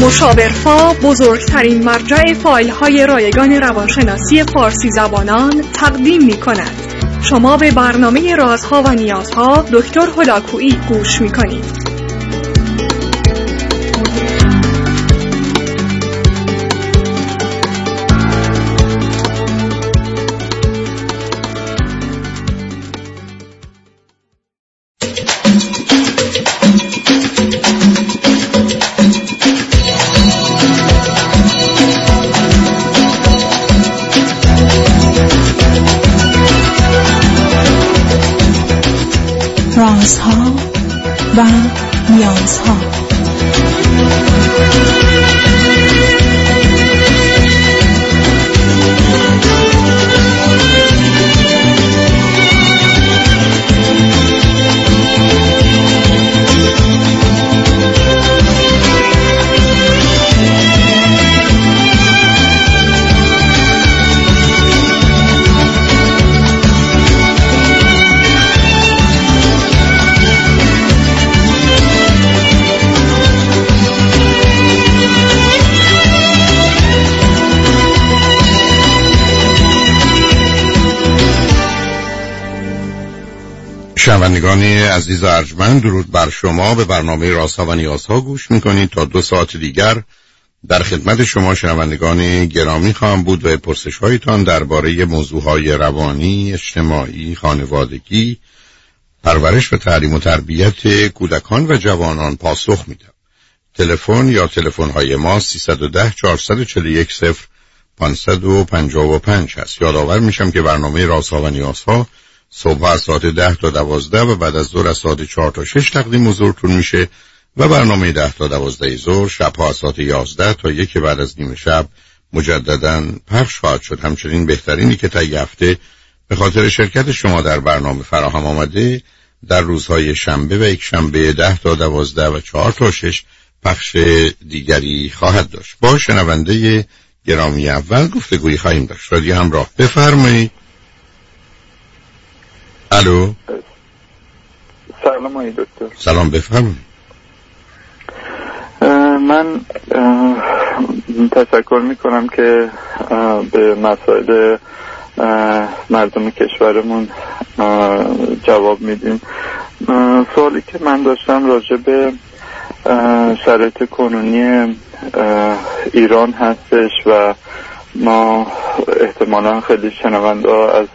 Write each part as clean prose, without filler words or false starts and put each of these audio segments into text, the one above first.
مشاورفا بزرگترین مرجع فایل‌های رایگان روانشناسی فارسی زبانان تقدیم می‌کند. شما به برنامه رازها و نیازها دکتر هلاکویی گوش می‌کنید. رازها و نیازها. شنوندگان عزیز و ارجمند، درود بر شما. به برنامه رازها و نیازها گوش میکنید. تا 2 ساعت دیگر در خدمت شما شنوندگان گرامی خواهم بود و پرسش هایتان درباره موضوعهای روانی، اجتماعی، خانوادگی، پرورش و تعلیم و تربیت کودکان و جوانان پاسخ میدم. تلفن یا تلفن های ما 310 441 0555 هست. یادآور میشم که برنامه رازها و نیازها صبح از ساعت 10 تا 12 و بعد از ظهر از ساعت 4 تا 6 تقدیم حضورتون میشه و برنامه 10 تا 12 ظهر شبها از ساعت 11 تا 1 بعد از نیم شب مجدداً پخش خواهد شد. همچنین بهترینی که طی هفته به خاطر شرکت شما در برنامه فراهم آمده در روزهای شنبه و یک شنبه 10 تا 12 و 4 تا 6 پخش دیگری خواهد داشت. با شنونده گرامی اول گفتگویی خواهیم داشت. رادیو همراه، بفرمایید. الو. سلام دکتر. سلام، بفرمایید. من تشکر میکنم که به مسائل مردم کشورمون جواب میدیم. سوالی که من داشتم راجع به شرایط کنونی ایران هستش و ما احتمالاً خیلی شنونده از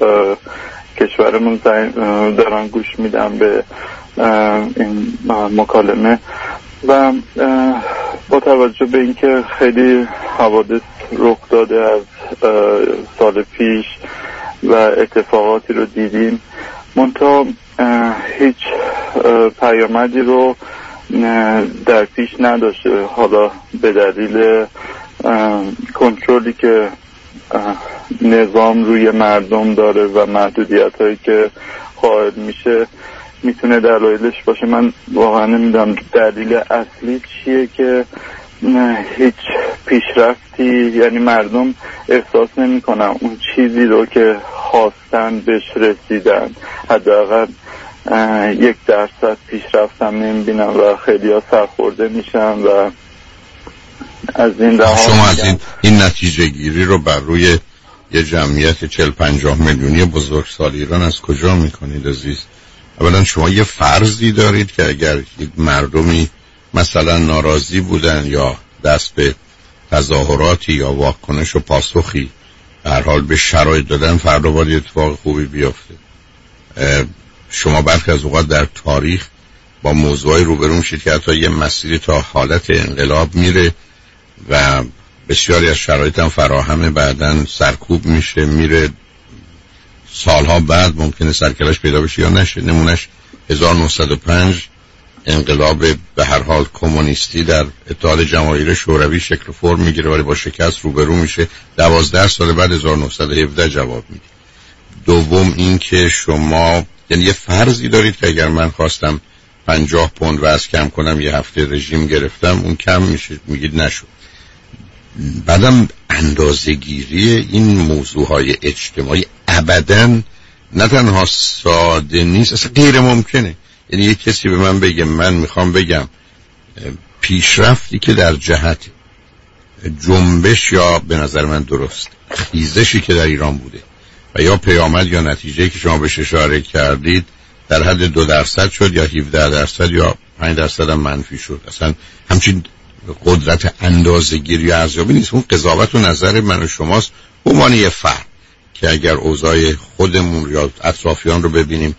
کشورمون دارن گوش میدن به این مکالمه و با توجه به اینکه خیلی حوادث رخ داده از سال پیش و اتفاقاتی رو دیدیم، منتها هیچ پیامدی رو در پیش نداشته. حالا به دلیل کنترلی که نظام روی مردم داره و محدودیت هایی که قائل میشه میتونه دلایلش باشه. من واقعا نمیدونم دلیل اصلی چیه که هیچ پیشرفتی، یعنی مردم احساس نمیکنن اون چیزی رو که خواستن بهش رسیدن. حداقل 1% پیشرفت هم نمیبینن و خیلی ها سرخورده میشن و از این شما از این نتیجه گیری رو بر روی یه جمعیت 40-50 میلیونی بزرگسال ایران از کجا میکنید عزیز؟ اولا شما یه فرضی دارید که اگر یک مردمی مثلا ناراضی بودن یا دست به تظاهراتی یا واکنش و پاسخی به هر حال به شرایط دادن، فردا باید اتفاق خوبی بیفته. شما برخی از اوقات در تاریخ با موضوعی روبرو میشید که حتی یه مسیری تا حالت انقلاب میره و بسیاری از شرایط هم فراهمه، بعدن سرکوب میشه، میره سالها بعد ممکنه سرکلش پیدا بشه یا نشه. نمونش 1905 انقلاب به هر حال کمونیستی در اتحاد جماهیر شوروی شکل و فرم میگیره ولی با شکست روبرو میشه. 12 سال بعد 1917 جواب میده. دوم این که شما یعنی یه فرضی دارید که اگر من خواستم 50 پوند وزن کم کنم یه هفته رژیم گرفتم اون کم میشه، میگید نشد. بعدم اندازه‌گیری این موضوعهای اجتماعی ابداً نه تنها ساده نیست، اصلا غیر ممکنه. یعنی یک کسی به من بگه من میخوام بگم پیشرفتی که در جهت جنبش یا به نظر من درست خیزشی که در ایران بوده و یا پیامد یا نتیجه‌ای که شما بهش اشاره کردید در حد 2% شد یا 17% یا 5% هم منفی شد. اصلا همچین قدرت اندازه‌گیری یا ارزیابی نیست. اون قضاوت و نظر من و شماست به عنوان یه فرد که اگر اوضاع خودمون یا اطرافیان رو ببینیم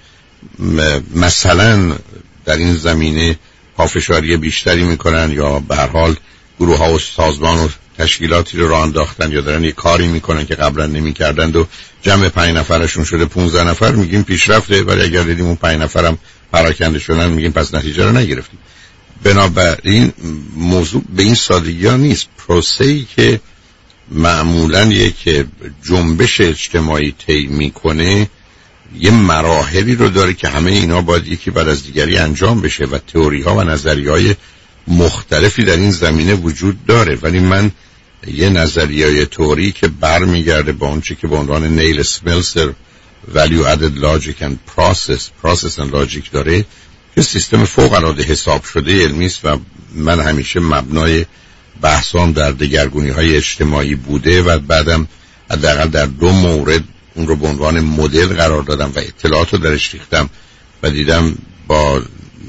مثلا در این زمینه پافشاری بیشتری میکنن یا به هر حال گروه ها و سازمان و تشکیلاتی رو راه انداختن یا دارن یه کاری میکنن که قبلا نمیکردند و جمع 5 نفرشون شده 15 نفر، میگیم پیشرفته. ولی اگر دیدیم اون 5 نفرم پراکنده شدن میگیم پس نتیجه رو نگرفتیم. بنابراین موضوع به این سادگی ها نیست. پروسه‌ای که معمولاً یک جنبش اجتماعی طی میکنه یه مراحلی رو داره که همه اینا باید یکی بعد از دیگری انجام بشه و تئوری ها و نظریه‌های مختلفی در این زمینه وجود داره. ولی من یه نظریه تئوری که برمیگرده با اون چیزی که به عنوان نیل سملسر value added logic and process and logic داره که سیستم فوق العاده حساب شده علمی است و من همیشه مبنای بحثام در دگرگونی‌های اجتماعی بوده و بعدم حداقل در 2 مورد اون رو به عنوان مدل قرار دادم و اطلاعات رو درش ریختم و دیدم با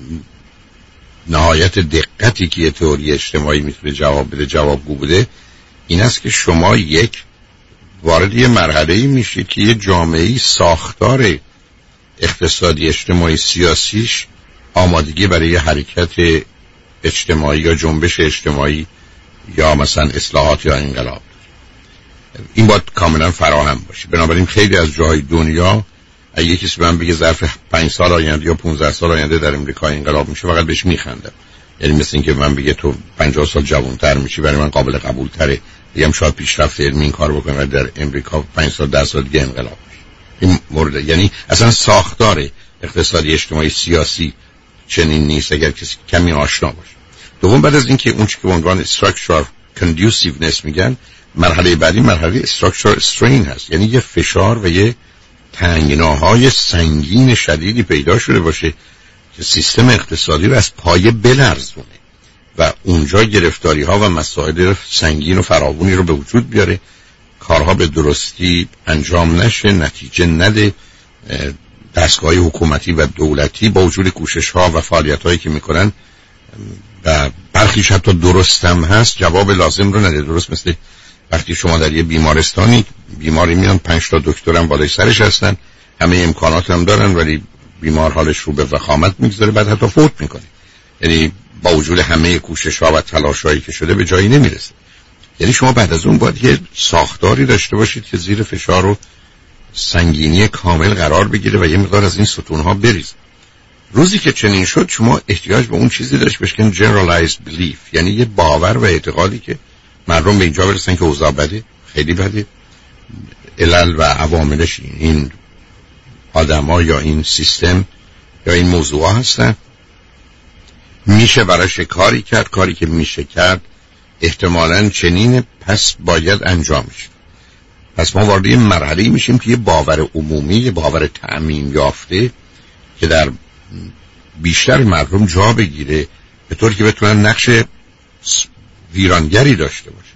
نهایت دقتی که یه تئوری اجتماعی میتونه جواب بده جوابگو بوده. این است که شما وارد یه مرحله‌ای میشید که یه جامعه‌ای ساختار اقتصادی اجتماعی سیاسیش آمادگی برای یه حرکت اجتماعی یا جنبش اجتماعی یا مثلا اصلاحات یا انقلاب این باید کاملا فراهم باشه. بنابراین خیلی از جاهای دنیا اگه یکی کسی من بگه ظرف 5 سال آینده یا 15 سال آینده در امریکا انقلاب میشه فقط بهش میخندم. یعنی مثل این که من بگه تو 50 سال جوان‌تر میشی برای من قابل قبول تره. میگم شاید پیشرفت علمی این کار بکنه و در امریکا 5 سال 10 سال دیگه انقلاب میشه. این مورد یعنی اصلا ساختار اقتصادی اجتماعی سیاسی چنین نیست اگر کسی کمی آشنا باشه. دوم بعد از اینکه اون چیزی که به عنوان structural conduciveness میگن مرحله بعدی مرحله structural strain هست. یعنی یه فشار و یه تنگناهای سنگین شدیدی پیدا شده باشه که سیستم اقتصادی رو از پایه بلرزونه و اونجا گرفتاری ها و مسائل سنگین و فراوانی رو به وجود بیاره، کارها به درستی انجام نشه، نتیجه نده، دستگاه حکومتی و دولتی با وجود کوشش ها و فعالیت هایی که میکنن و برخیش حتی درست هم هست جواب لازم رو نده. درست مثل وقتی شما در یه بیمارستانی بیماری میان 5 تا دکتر هم بالای سرش هستن، همه امکانات هم دارن ولی بیمار حالش رو به وخامت میگذاره بعد حتی فوت میکنه. یعنی با وجود همه کوشش ها و تلاش هایی که شده به جایی نمیرسه. یعنی شما بعد از اون باید یه ساختاری داشته باشید که زیر فشار و سنگینی کامل قرار بگیره و یه مقدار از این ستون ها بریزه. روزی که چنین شد شما احتیاج به اون چیزی داشت بشکن generalized belief، یعنی یه باور و اعتقادی که مردم به اینجا برسن که اوضاع بده، خیلی بده، علل و عواملش این آدما یا این سیستم یا این موضوع هستن، میشه براش کاری کرد، کاری که میشه کرد احتمالاً چنینه پس باید انجام شه. پس ما وارد یه مرحله میشیم که یه باور عمومی، یه باور تعمیم یافته که در بیشتر مردم جا بگیره به طوری که بتونن نقش ویرانگری داشته باشن،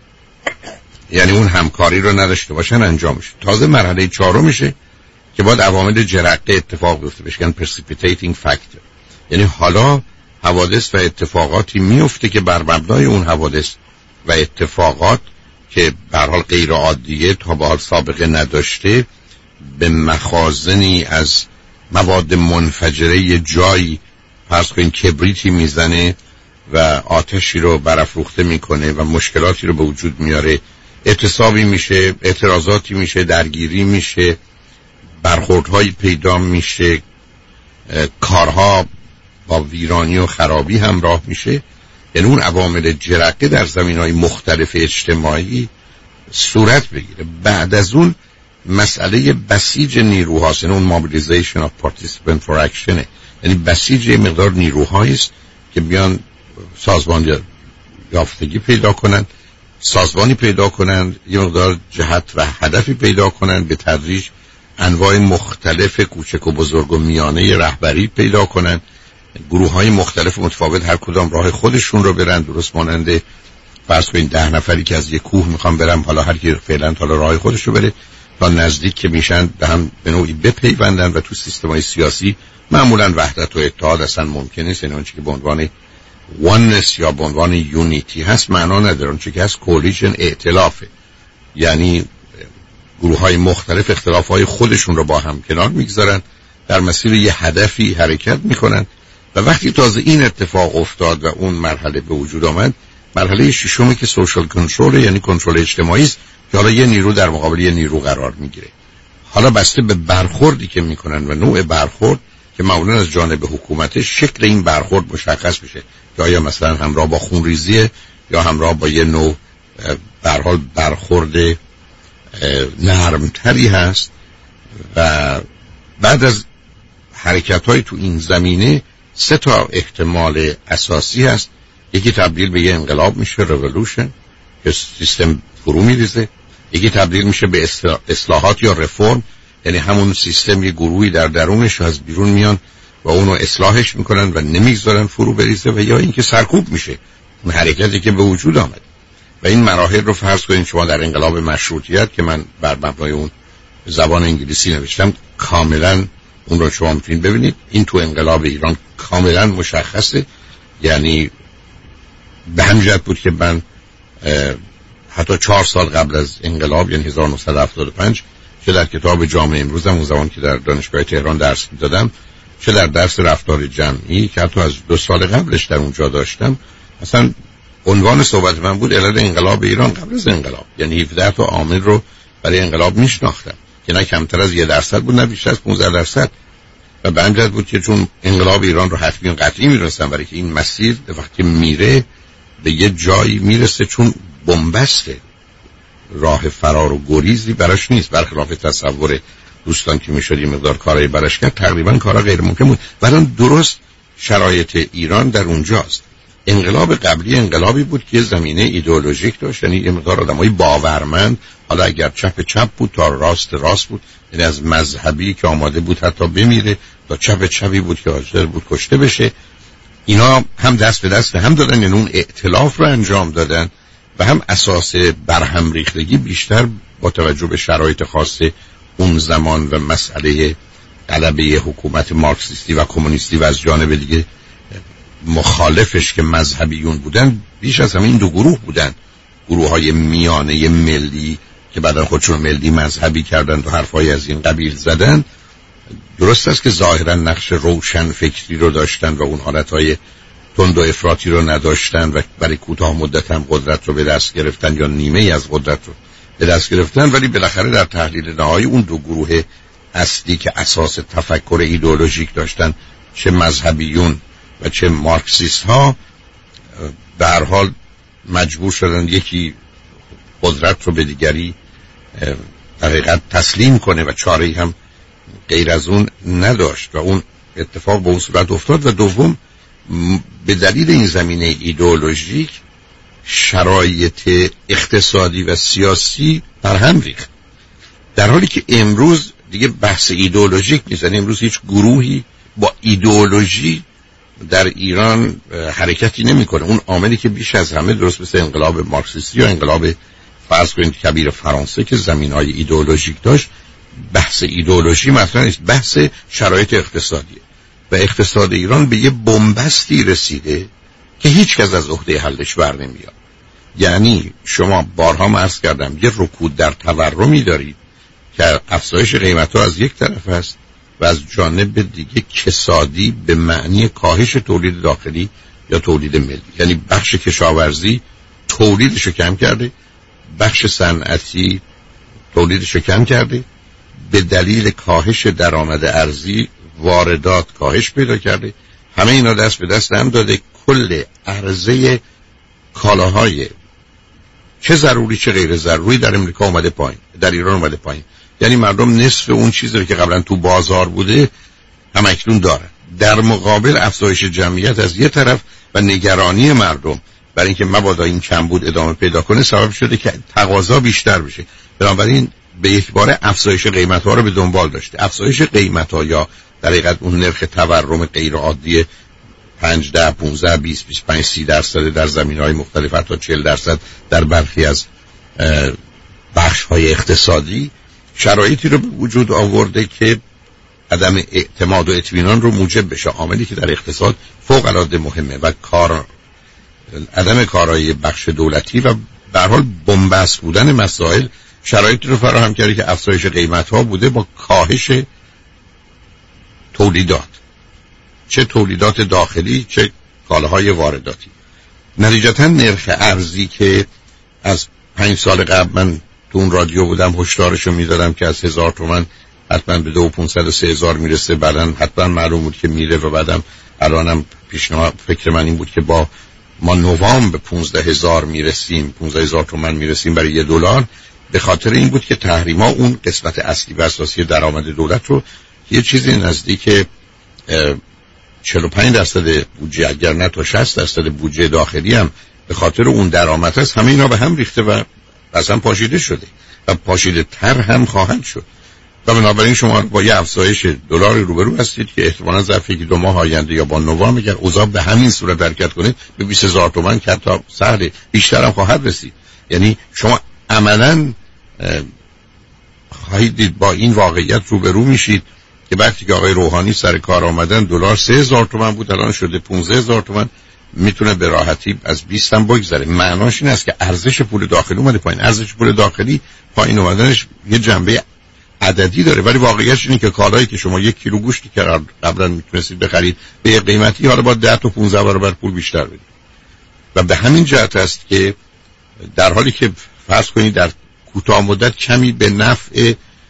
یعنی اون همکاری رو نداشته باشن انجام شه. تازه مرحله 4 میشه که باید عوامل جرقه اتفاق بیفته، بهش میگن precipitating factor. یعنی حالا حوادث و اتفاقاتی میفته که بر مبنای اون حوادث و اتفاقات که به هر حال غیر عادیه تا به حال سابقه نداشته به مخازنی از مواد منفجره یه جایی فرض کنین کبریتی میزنه و آتشی رو برافروخته میکنه و مشکلاتی رو به وجود میاره، اعتصابی میشه، اعتراضاتی میشه، درگیری میشه، برخوردهایی پیدا میشه، کارها با ویرانی و خرابی همراه میشه. یعنی اون عوامل جرقه در زمینهای مختلف اجتماعی صورت بگیره. بعد از اون مسئله بسیج نیروهاست، یعنی اون mobilization of participant for action، یعنی بسیج یه مقدار نیروهایی است که بیان سازمان یافتگی پیدا کنن، سازمانی پیدا کنن، یه مقدار جهت و هدفی پیدا کنن، به تدریج انواع مختلف کوچک و بزرگ و میانه رهبری پیدا کنن گروه‌های مختلف متفاوت هر کدام راه خودشون رو برن، درست ماننده فرض کنید 10 نفری که از یک کوه میخوان برن، حالا هر کی فعلا حالا راه خودش رو بره تا نزدیک که میشن به هم به نوعی بپیوندن و تو سیستم‌های سیاسی معمولا وحدت و اتحاد اصلا ممکن نیست. یعنی اونچه که به عنوان oneness یا به عنوان یونیتی هست معنا نداره، اونچه که هست کولیشن ائتلافه، یعنی گروه‌های مختلف اختلاف‌های خودشون رو با هم کنار میگذارن، در مسیر یه هدفی حرکت میکنن و وقتی تازه این اتفاق افتاد و اون مرحله به وجود آمد، مرحله ششمی که سوشال کنترل یعنی کنترل اجتماعی است که حالا یه نیرو در مقابل یه نیرو قرار میگیره. حالا بسته به برخوردی که میکنن و نوع برخورد که معمولا از جانب حکومت، شکل این برخورد مشخص میشه که آیا مثلا همراه با خونریزی یا همراه با یه نوع به هر حال برخورد نرمتری هست. و بعد از حرکت‌های تو این زمینه 3 تا احتمال اساسی هست. یکی تبدیل به یه انقلاب میشه، رولوشن، که سیستم فرو میریزه. یکی تبدیل میشه به اصلاحات یا رفرم، یعنی همون سیستم یه گروهی در درونش از بیرون میان و اونو اصلاحش میکنن و نمیگذارن فرو بریزه. و یا اینکه سرکوب میشه اون حرکتی که به وجود آمد. و این مراحل رو فرض کنید شما در انقلاب مشروطیت که من بر مبنای اون زبان انگلیسی نوشتم، کاملا اون رو شما میتونید ببینید. این تو انقلاب ایران کاملا مشخصه. یعنی به همین جهت بود که من حتی 4 سال قبل از انقلاب، یعنی 1975، چه در کتاب جامعه امروزم اون زمان که در دانشگاه تهران درس میدادم، چه در درس رفتار جمعی که حتی از 2 سال قبلش در اونجا داشتم، اصلا عنوان صحبت من بود علل انقلاب ایران قبل از انقلاب. یعنی 17 تا عامل رو برای انقلاب میشناختم که نه کمتر از 1% بود نه بیشتر از 15%. و به همین جهت بود که چون انقلاب ایران رو حتمی قطعی می‌دونستم، برای که این مسیر وقتی میره به یه جایی میرسه، چون بنبسته، راه فرار و گریزی براش نیست، برخلاف تصور دوستان که میشد یه مقدار کارهای براش کرد، تقریبا کارا غیر ممکن بود. ولی درست شرایط ایران در اونجاست. انقلاب قبلی انقلابی بود که زمینه ایدئولوژیک داشت، یعنی یه مقدار آدمای باورمند، حالا اگر چپ بود تا راست بود، یعنی از مذهبی که آماده بود حتی بمیره تا چپی بود که حاضر بود کشته بشه، اینا هم دست به دست هم دادن، یعنی اون ائتلاف رو انجام دادن و هم اساس برهم ریختگی بیشتر با توجه به شرایط خاص اون زمان و مسئله غلبه حکومت مارکسیستی و کمونیستی و از جانب دیگه مخالفش که مذهبیون بودن، بیش از همه این 2 گروه بودن، گروه‌های میانه ملی که بعدن خودشون ملی مذهبی کردن و حرفای از این قبیل زدن. درست است که ظاهرا نقش روشن فکری رو داشتن و اون حالتهای تند و افراطی رو نداشتن و برای کوتاه مدت هم قدرت رو به دست گرفتن یا نیمه از قدرت رو به دست گرفتن، ولی بالاخره در تحلیل نهایی اون 2 گروه اصلی که اساس تفکر ایدئولوژیک داشتن، چه مذهبیون و چه مارکسیست ها، به هر حال مجبور شدن یکی قدرت رو به دیگری در حقیقت تسلیم کنه و چاره‌ای هم غیر از اون نداشت و اون اتفاق به اون صورت افتاد. و دوم، به دلیل این زمینه ایدئولوژیک شرایط اقتصادی و سیاسی برهم ریخت، در حالی که امروز دیگه بحث ایدئولوژیک نیست. یعنی امروز هیچ گروهی با ایدئولوژی در ایران حرکتی نمیکنه. اون عاملی که بیش از همه، درست مثل انقلاب مارکسیستی یا انقلاب فرض کنید کبیر فرانسه که زمینهای ایدئولوژیک داشت، بحث ایدئولوژی مطرح نیست، بحث شرایط اقتصادیه و اقتصاد ایران به یه بنبستی رسیده که هیچ کس از عهده حلش بر نمیاد. یعنی شما بارها عرض کردم یه رکود در تورمی دارید که افزایش قیمت‌ها از یک طرف هست و از جانب دیگه کسادی به معنی کاهش تولید داخلی یا تولید ملی. یعنی بخش کشاورزی تولیدشو کم کرده، بخش صنعتی تولیدشو کم کرده، به دلیل کاهش درآمد ارزی واردات کاهش پیدا کرده. همه اینا دست به دست هم داده کل عرضه کالاهای چه ضروری چه غیر ضروری در امریکا اومده پایین، در ایران اومده پایین. یعنی مردم نصف اون چیزی که قبلا تو بازار بوده هم اکنون دارن. در مقابل افزایش جمعیت از یه طرف و نگرانی مردم برای اینکه مبادا این کمبود ادامه پیدا کنه سبب شده که تقاضا بیشتر بشه. بنابراین به یک باره افزایش قیمت‌ها رو به دنبال داشته. افزایش قیمت‌ها یا در حقیقت اون نرخ تورم غیر عادی 5 10 15 20 25 30% در زمینه‌های مختلف، حتی 40% در برخی از بخش‌های اقتصادی، شرایطی رو به وجود آورده که عدم اعتماد و اطمینان رو موجب بشه. عاملی که در اقتصاد فوق العاده مهمه و عدم کارایی بخش دولتی و به هر حال بن‌بست بودن مسائل شرایطی رو فراهم کرده که افزایش قیمت‌ها بوده با کاهش تولیدات، چه تولیدات داخلی چه کالاهای وارداتی. نتیجتاً نرخ ارزی که از 5 سال قبل من تو اون رادیو بودم هشدارشو میدادم که از 1000 تومان حتما به 2500 و 3000 میرسه، بعداً حتما معلوم بود که میره و بعدم الانم پیشنهاد فکر من این بود که با ما نوامبر به 15000 میرسیم، 15000 تومان میرسیم برای $1، به خاطر این بود که تحریما اون قسمت اصلی و اساسی درآمد دولت رو یه چیزی نزدیک 45% بودجه اگر نه تا 60% بودجه داخلی هم به خاطر اون درآمد هست، همه اینا به هم ریخته و اصلا پاشیده شده و پاشیده تر هم خواهد شد. و بنابراین شما با یه افزایش دلار روبرو هستید که احتمالاً ظرف 1-2 ماه آینده یا با نوامبر اگر اوضاع به همین صورت حرکت کنه به 20000 تومان که تا سهل بیشتر هم خواهد رسید. یعنی شما عملاً خواهید دید با این واقعیت روبرو میشید که وقتی که آقای روحانی سر کار آمدن دلار 3000 تومان بود، الان شده 15000 تومان، میتونه به راحتی از 20 هم بگذره. معناش این است که ارزش پول داخلی اومده پایین. ارزش پول داخلی پایین اومدنش یه جنبه عددی داره، ولی واقعیتش اینه که کالایی که شما 1 کیلو گوشتی که قبلا میتونستید بخرید به یه قیمتی حالا با 10 تا 15 برابر پول بیشتر بدید. و به همین جهت است که در حالی که فرض کنید در کوتاه مدت کمی به نفع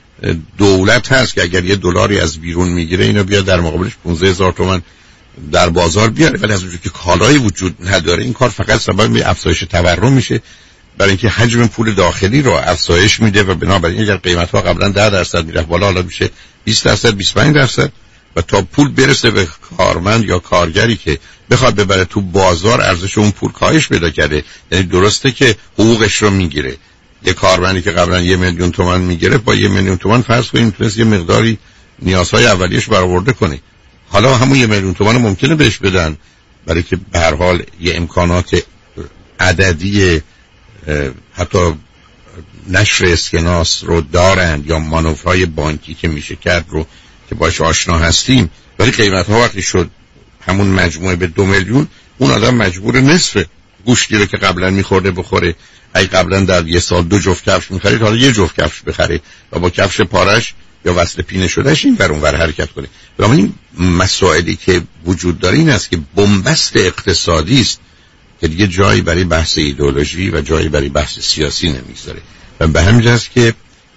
دولت هست که اگر یه دلاری از بیرون میگیره اینو بیاد در مقابلش 15000 تومان در بازار بیاره، ولی از اونجایی که کالایی وجود نداره این کار فقط سبب افزایش تورم میشه، برای اینکه حجم پول داخلی رو افزایش میده و بنابراین اگر قیمت ها قبلا 10% میرفت بالا حالا میشه 20% 25% و تا پول برسه به کارمند یا کارگری که بخواد ببره تو بازار ارزش اون پول کاهش پیدا کرده. یعنی درسته که حقوقش رو میگیره، یه کارمندی که قبلا 1,000,000 تومان میگرفت با 1,000,000 تومان فرض کنیم میتونست یه مقداری نیازهای اولیش برآورده کنه، حالا همون 1,000,000 تومان ممکنه بهش بدن برای که به هر حال یه امکانات عددی حتی نشر اسکناس رو دارند یا مانورهای بانکی که میشه کرد رو که باش آشنا هستیم، ولی قیمت ها وقتی شد همون مجموعه به 2 میلیون، اون آدم مجبور نصف گوشتی رو که قبلا میخورده بخوره. اگه قبلا در یه سال 2 جفت کفش میخرید حالا 1 جفت کفش بخره و با کفش پارش یا وصل پینه شدهش این ور اون ور حرکت کنه. این مسائلی که وجود داره این است که بنبست اقتصادی است که دیگه جایی برای بحث ایدئولوژی و جایی برای بحث سیاسی نمیذاره و به همین جاست که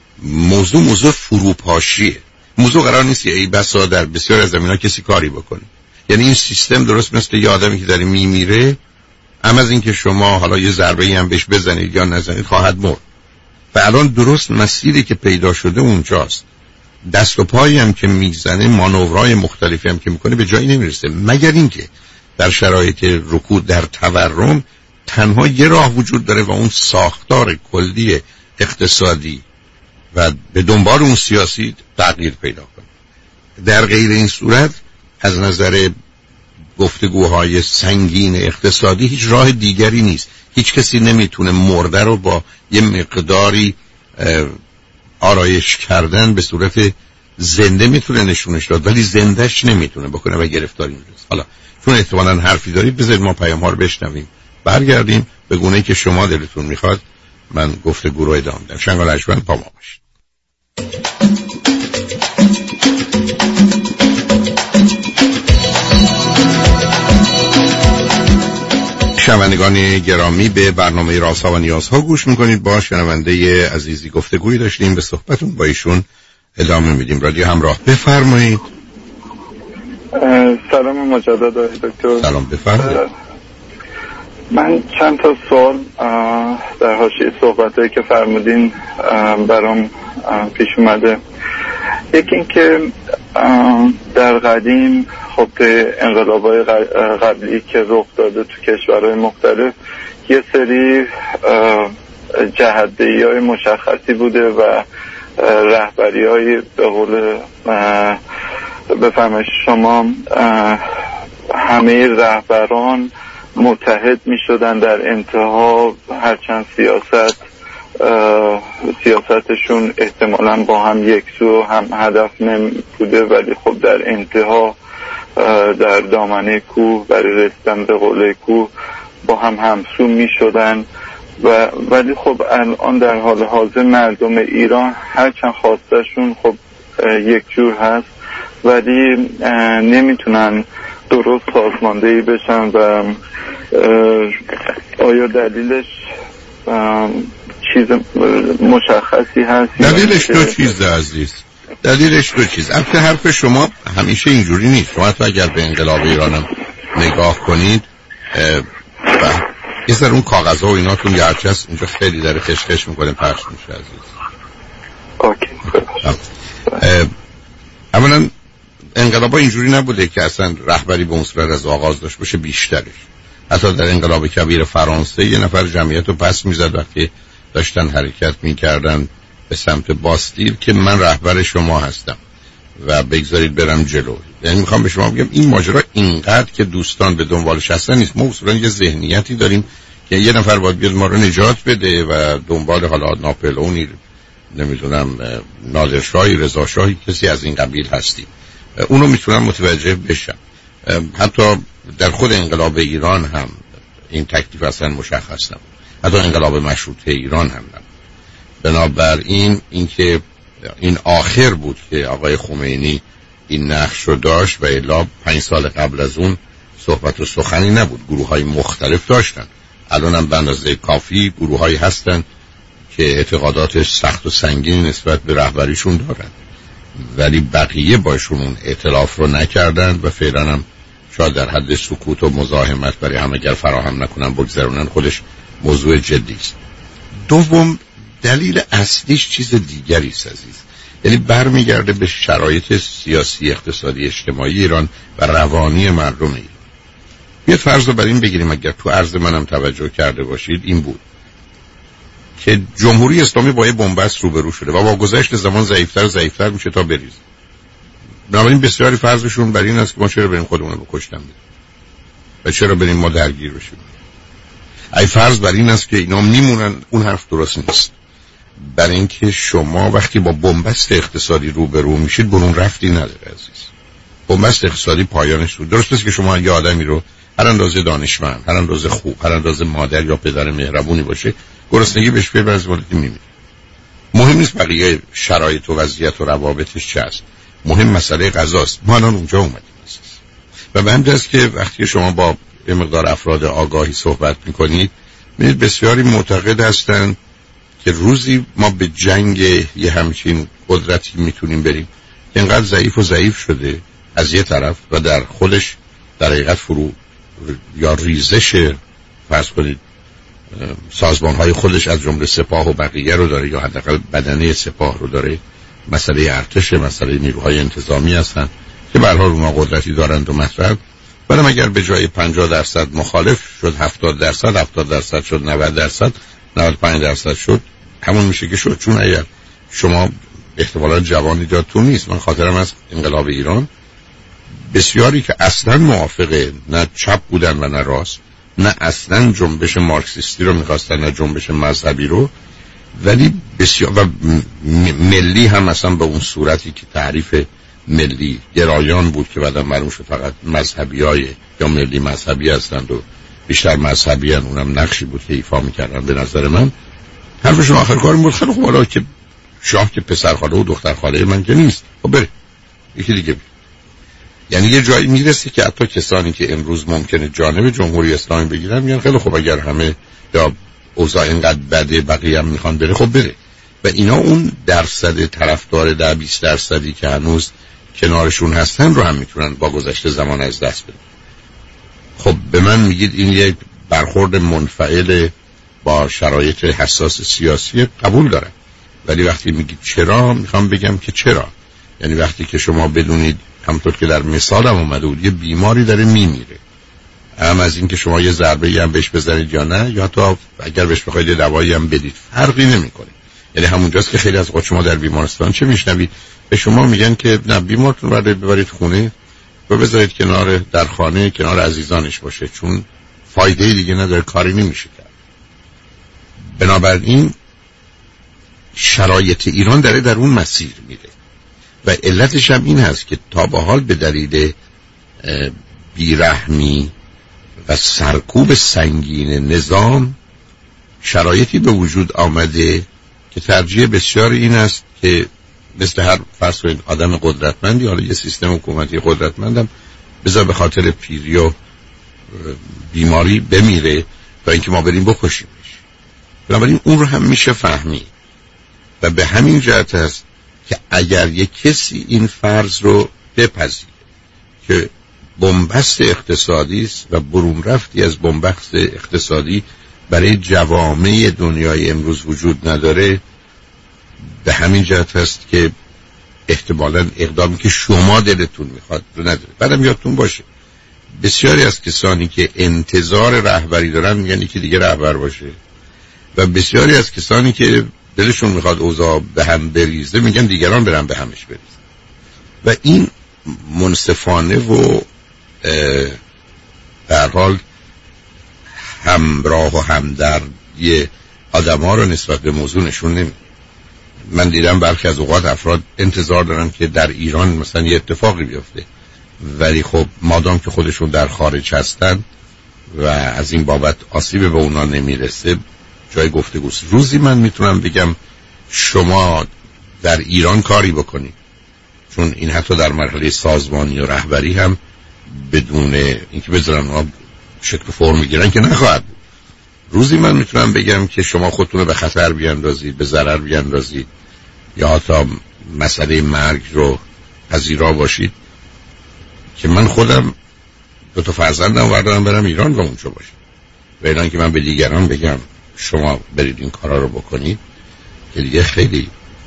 موضوع فروپاشیه. موضوع قرار نیست ای بسا در بسیار از زمینه‌ها کسی کاری بکنه. یعنی این سیستم درست مثل یه آدمی که داره میمیره، اما از اینکه شما حالا یه ضربه‌ای هم بهش بزنید یا نزنید خواهد مرد. و الان درست مسیری که پیدا شده اونجاست. دست و پایی هم که میزنه، مانورهای مختلفی هم که میکنه به جایی نمیرسه، مگر اینکه در شرایط رکود در تورم تنها یه راه وجود داره و اون ساختار کلی اقتصادی و به دنبال اون سیاسی تغییر پیدا کنه. در غیر این صورت از نظر گفتگوهای سنگین اقتصادی هیچ راه دیگری نیست. هیچ کسی نمیتونه مرده رو با یه مقداری آرایش کردن به صورت زنده میتونه نشونش داد، ولی زندهش نمیتونه بکنه و گرفتاری میشه. حالا چون احتمالاً حرفی دارید بذارید ما پیام ها رو بشنویم، برگردیم به گونه‌ای که شما دلتون میخواد من گفتگو رو ادامه میدم. شنگال اجمن با ما باشید. شنوندگان گرامی به برنامه رازها و نیازها گوش میکنید. با شنونده عزیزی گفتگویی داشتیم، به صحبتون با ایشون ادامه میدیم. رادیو همراه، بفرمایید. سلام مجدد دکتر. سلام، بفرمایید. من چند تا سوال در حاشیه صحبتایی که فرمودین برام پیش اومده. یکی این که در قدیم خب انقلاب‌های قبلی که رخ داده تو کشورهای مختلف یه سری جهت‌دهی‌های مشخصی بوده و رهبری‌های به قول بفرمایید شما همه رهبران متحد می شدن در انتها، هرچند سیاستشون احتمالاً با هم یکسو هم هدف نمی‌بوده، ولی خب در انتها در دامنه کوه برای رسیدن به قله کوه با هم همسو می شدن. ولی خب الان در حال حاضر مردم ایران هرچند خواستشون خب یک جور هست، ولی نمیتونن درست سازماندهی بشن. و آیا دلیلش چیز مشخصی هست؟ دلیلش دو چیز عزیز، دلیلش دو چیز. البته حرف شما همیشه اینجوری نیست. شما حتی اگر به انقلاب ایرانم نگاه کنید و یه سر اون کاغذها و ایناتون گرچه هست اینجا خیلی داره خشخش میکنه پخش میشه عزیز. اوکی. اولا انقلاب اینجوری نبوده که اصلا رهبری به اون صورت از آغاز داشت باشه، بیشترش. حتی در انقلاب کبیر فرانسه یه نفر جمعیت رو پس میزد وقتی داشتن حرکت میکردن به سمت باستیل که من رهبر شما هستم و بگذارید برم جلو. یعنی میخوام به شما بگم این ماجرا اینقدر که دوستان به دنبالش هستن نیست. ما اصولا یه ذهنیتی داریم که یه نفر باید بیاد ما رو نجات بده و دنبال حالا ناپلئونی، نمیدونم نادرشاهی، رضاشاهی، کسی از این قبیل هستیم. اونو میتونم متوجه بشم. حتی در خود انقلاب ایران هم این تکلیف اصلا مشخص نبود. حتی انقلاب مشروطه ایران هم نبود. بنابراین اینکه این آخر بود که آقای خمینی این نقش رو داشت و الا 5 سال قبل از اون صحبت و سخنی نبود. گروه‌های مختلف داشتن. الان هم به اندازه کافی گروه‌هایی هستن که اعتقادات سخت و سنگین نسبت به رهبریشون دارن، ولی بقیه باشون اون ائتلاف رو نکردن و فعلا هم شاید در حد سکوت و مزاحمت برای هم اگر فراهم نکنن بگذرونن خودش موضوع جدی است. دوم دلیل اصلیش چیز دیگری است عزیز. یعنی برمیگرده به شرایط سیاسی، اقتصادی، اجتماعی ایران و روانی مردم ایران. یه فرض رو بر این بگیریم، اگر تو عرض منم توجه کرده باشید، این بود که جمهوری اسلامی با یه بنبست روبرو شده و با گذشت زمان ضعیفتر میشه تا بریزه. بنابراین بسیاری فرضشون بر این است که ما چرا بریم خودمون رو کشتن بدیم و چرا بریم ما درگیر بشیم. ای فرض بر این است که اینا میمونن، اون حرف درست نیست. برای اینکه شما وقتی با بنبست اقتصادی روبرو میشید برون رفتی نداره عزیز. بنبست اقتصادی پایانش رو درست است که شما یه آدمی رو هر اندازه دانشمند، هر اندازه خوب، هر اندازه مادر یا پدر مهربونی باشه، گرسنگی بهش ببرز ولی میمیره. مهم نیست بقیه شرایط و وضعیت و روابطش چه است، مهم مسئله غذاست. ما الان اونجا اومدیم و به همین است که وقتی شما با یه مقدار افراد آگاهی صحبت میکنید می‌بینید بسیاری معتقد هستند که روزی ما به جنگ یه همچین قدرتی میتونیم بریم که اینقدر ضعیف شده از یه طرف و در خودش در حقیقت فرو یا ریزش فرض کنید سازمان‌های خودش از جمله سپاه و بقیه رو داره یا حداقل بدنه سپاه رو داره، مسئله ارتش، مسئله نیروهای انتظامی هستن که به هر حال اونها قدرتی دارند و مطرح. بعدم اگر به جای 50% مخالف شد 70% شد 90%، 95% شد، همون میشه که شد. چون اگر شما احتمالاً جوانی جاتون نیست، من خاطرم از انقلاب ایران بسیاری که اصلا موافقه نه چپ بودن و نه راست، نه اصلا جنبش مارکسیستی رو میخواستن نه جنبش مذهبی رو، ولی بسیار و ملی هم اصلا به اون صورتی که تعریف ملی گرایان بود که بعدا معلوم شد فقط مذهبیای یا ملی مذهبی هستند و بیشتر مذهبی هستند. اونم نقشی بود که ایفا میکردن. به نظر من حرفشون آخر کار این بود خیلی خوب، حالا که شاه که پسر خاله و دختر خاله من که نیست، خب بره یکی دیگه بید. یعنی یه جایی میرسه که حتی کسانی که امروز ممکنه جانب جمهوری اسلامی بگیرن میگن خیلی خوب اگر همه یا اوضاع اینقدر بده بقیه هم میخوان بره، خب بره. و اینا اون درصد طرفدار 10-20% که هنوز کنارشون هستن رو هم میتونن با گذشت زمان از دست بدن. خب به من میگید این یک برخورد منفعل با شرایط حساس سیاسی، قبول دارم، ولی وقتی میگید چرا، میخوام بگم که چرا. یعنی وقتی که شما بدونید همونطور که در مثالم اومده بود یه بیماری داره میمیره، هم از این که شما یه ضربه هم بهش بزنید یا نه، یا تا اگر بهش بخواید دوایی هم بدید، فرقی نمیکنه. یعنی همونجاست که خیلی از وقت شما در بیمارستان چه میشنوید؟ به شما میگن که نه بیمارتون رو ببرید خونه، و بذارید کنار در خانه کنار عزیزانش باشه، چون فایده دیگه نداره، کاری نمیشه کرد. بنابراین شرایط ایران داره در اون مسیر میره و علتش هم این هست که تا به حال به دلیل بیرحمی و سرکوب سنگین نظام شرایطی به وجود آمده که ترجیح بسیار این است که مثل هر فرض کنید آدم قدرتمندی، حالا یه سیستم حکومتی قدرتمندم بذار به خاطر پیری و بیماری بمیره تا اینکه ما بریم بکشیمش. بنابراین اون رو هم میشه فهمید و به همین جهت است که اگر یک کسی این فرض رو بپذیره که بنبست اقتصادی است و برون رفتی از بنبست اقتصادی برای جوامع دنیای امروز وجود نداره، به همین جهت هست که احتمالاً اقدامی که شما دلتون میخواد رو نداره. بعدم یادتون باشه بسیاری از کسانی که انتظار رهبری دارن میگن که دیگه رهبر باشه و بسیاری از کسانی که دلشون میخواد اوضاع به هم بریزه میگن دیگران برن به همش بریزه و این منصفانه و در حال همراه و همدردی آدم ها رو نسبت به موضوع نشون نمیده. من دیدم برخی از اوقات افراد انتظار دارن که در ایران مثلا یه اتفاقی بیفته، ولی خب مادام که خودشون در خارج هستن و از این بابت آسیب به اونا نمیرسه جای گفتگوست. روزی من میتونم بگم شما در ایران کاری بکنید، چون این حتی در مرحله سازمانی و رهبری هم بدون اینکه بذارن اونا شکل فرم میگیرن که نخواهد. روزی من میتونم بگم که شما خودتون رو به خطر بیاندازید، به ضرر بیاندازید یا حتی مسئله مرگ رو پذیرا باشید که من خودم 2 فرزندم وردارم برم ایران و اونجا باشم و ایران که من به دیگران بگم شما برید این کارا رو بکنید که دیگه خیلی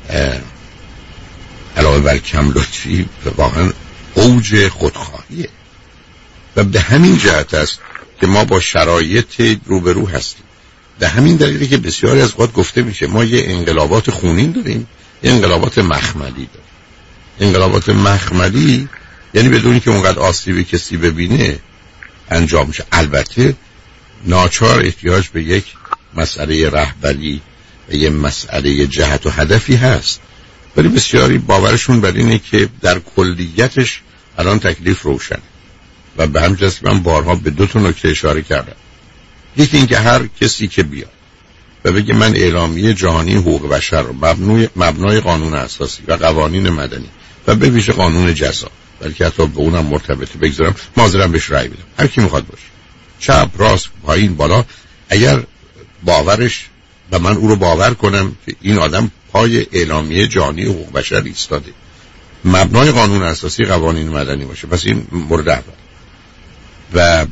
علاوه بر کم لطفی واقعا اوج خودخواهیه و به همین جهت است که ما با شرایط روبرو هستیم. به همین دلیلی که بسیاری از اوقات گفته میشه ما یه انقلابات خونین داریم، یه انقلابات مخملی داریم. انقلابات مخملی یعنی بدونی که اونقدر آسیبی کسی ببینه انجام میشه. البته ناچار احتیاج به یک مسئله رهبری و یه مسئله جهت و هدفی هست، ولی بسیاری باورشون بر اینه که در کلیتش الان تکلیف روشن و به همین جهت من بارها به 2 نکته اشاره کردم. یکی این که هر کسی که بیاد و بگه من اعلامیه جهانی حقوق بشر رو مبنای قانون اساسی و قوانین مدنی و به ویژه قانون جزا بلکه حتی به اونم مرتبطه بگذارم، حاضرم بهش رأی بدم، هر کی میخواد باشه، چپ راست پایین بالا، اگر باورش و من او رو باور کنم که این آدم پای اعلامیه جهانی حقوق بشر ایستاده، مبنای قانون اساسی قوانین مدنی باشه، پس این مورد اول و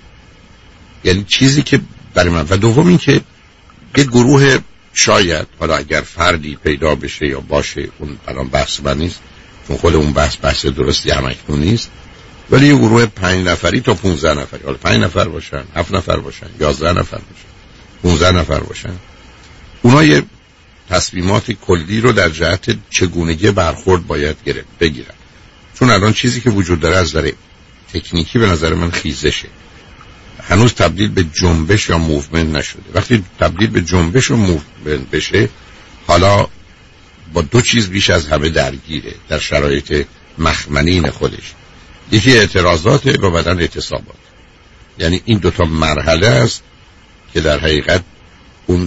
یعنی چیزی که برای من. و دوم این که یک گروه شاید حالا اگر فردی پیدا بشه یا باشه، اون الان بحث من نیست چون خود اون بحث درستی همکنون نیست، ولی یه گروه 5 نفری تا 15 نفری، حالا 5 نفر باشن، 7 نفر باشن، 11 نفر باشن، 15 نفر باشن، اونا یه تصمیمات کلی رو در جهت چگونگی برخورد باید بگیرن. چون الان چیزی که وجود داره از نظر تکنیکی به نظر من خیزشه، هنوز تبدیل به جنبش یا موومنت نشده. وقتی تبدیل به جنبش و موومنت بشه، حالا با 2 چیز بیش از همه درگیره در شرایط مخملین خودش. یکی اعتراضات و بعدن اعتصابات. یعنی این 2 مرحله است که در حقیقت اون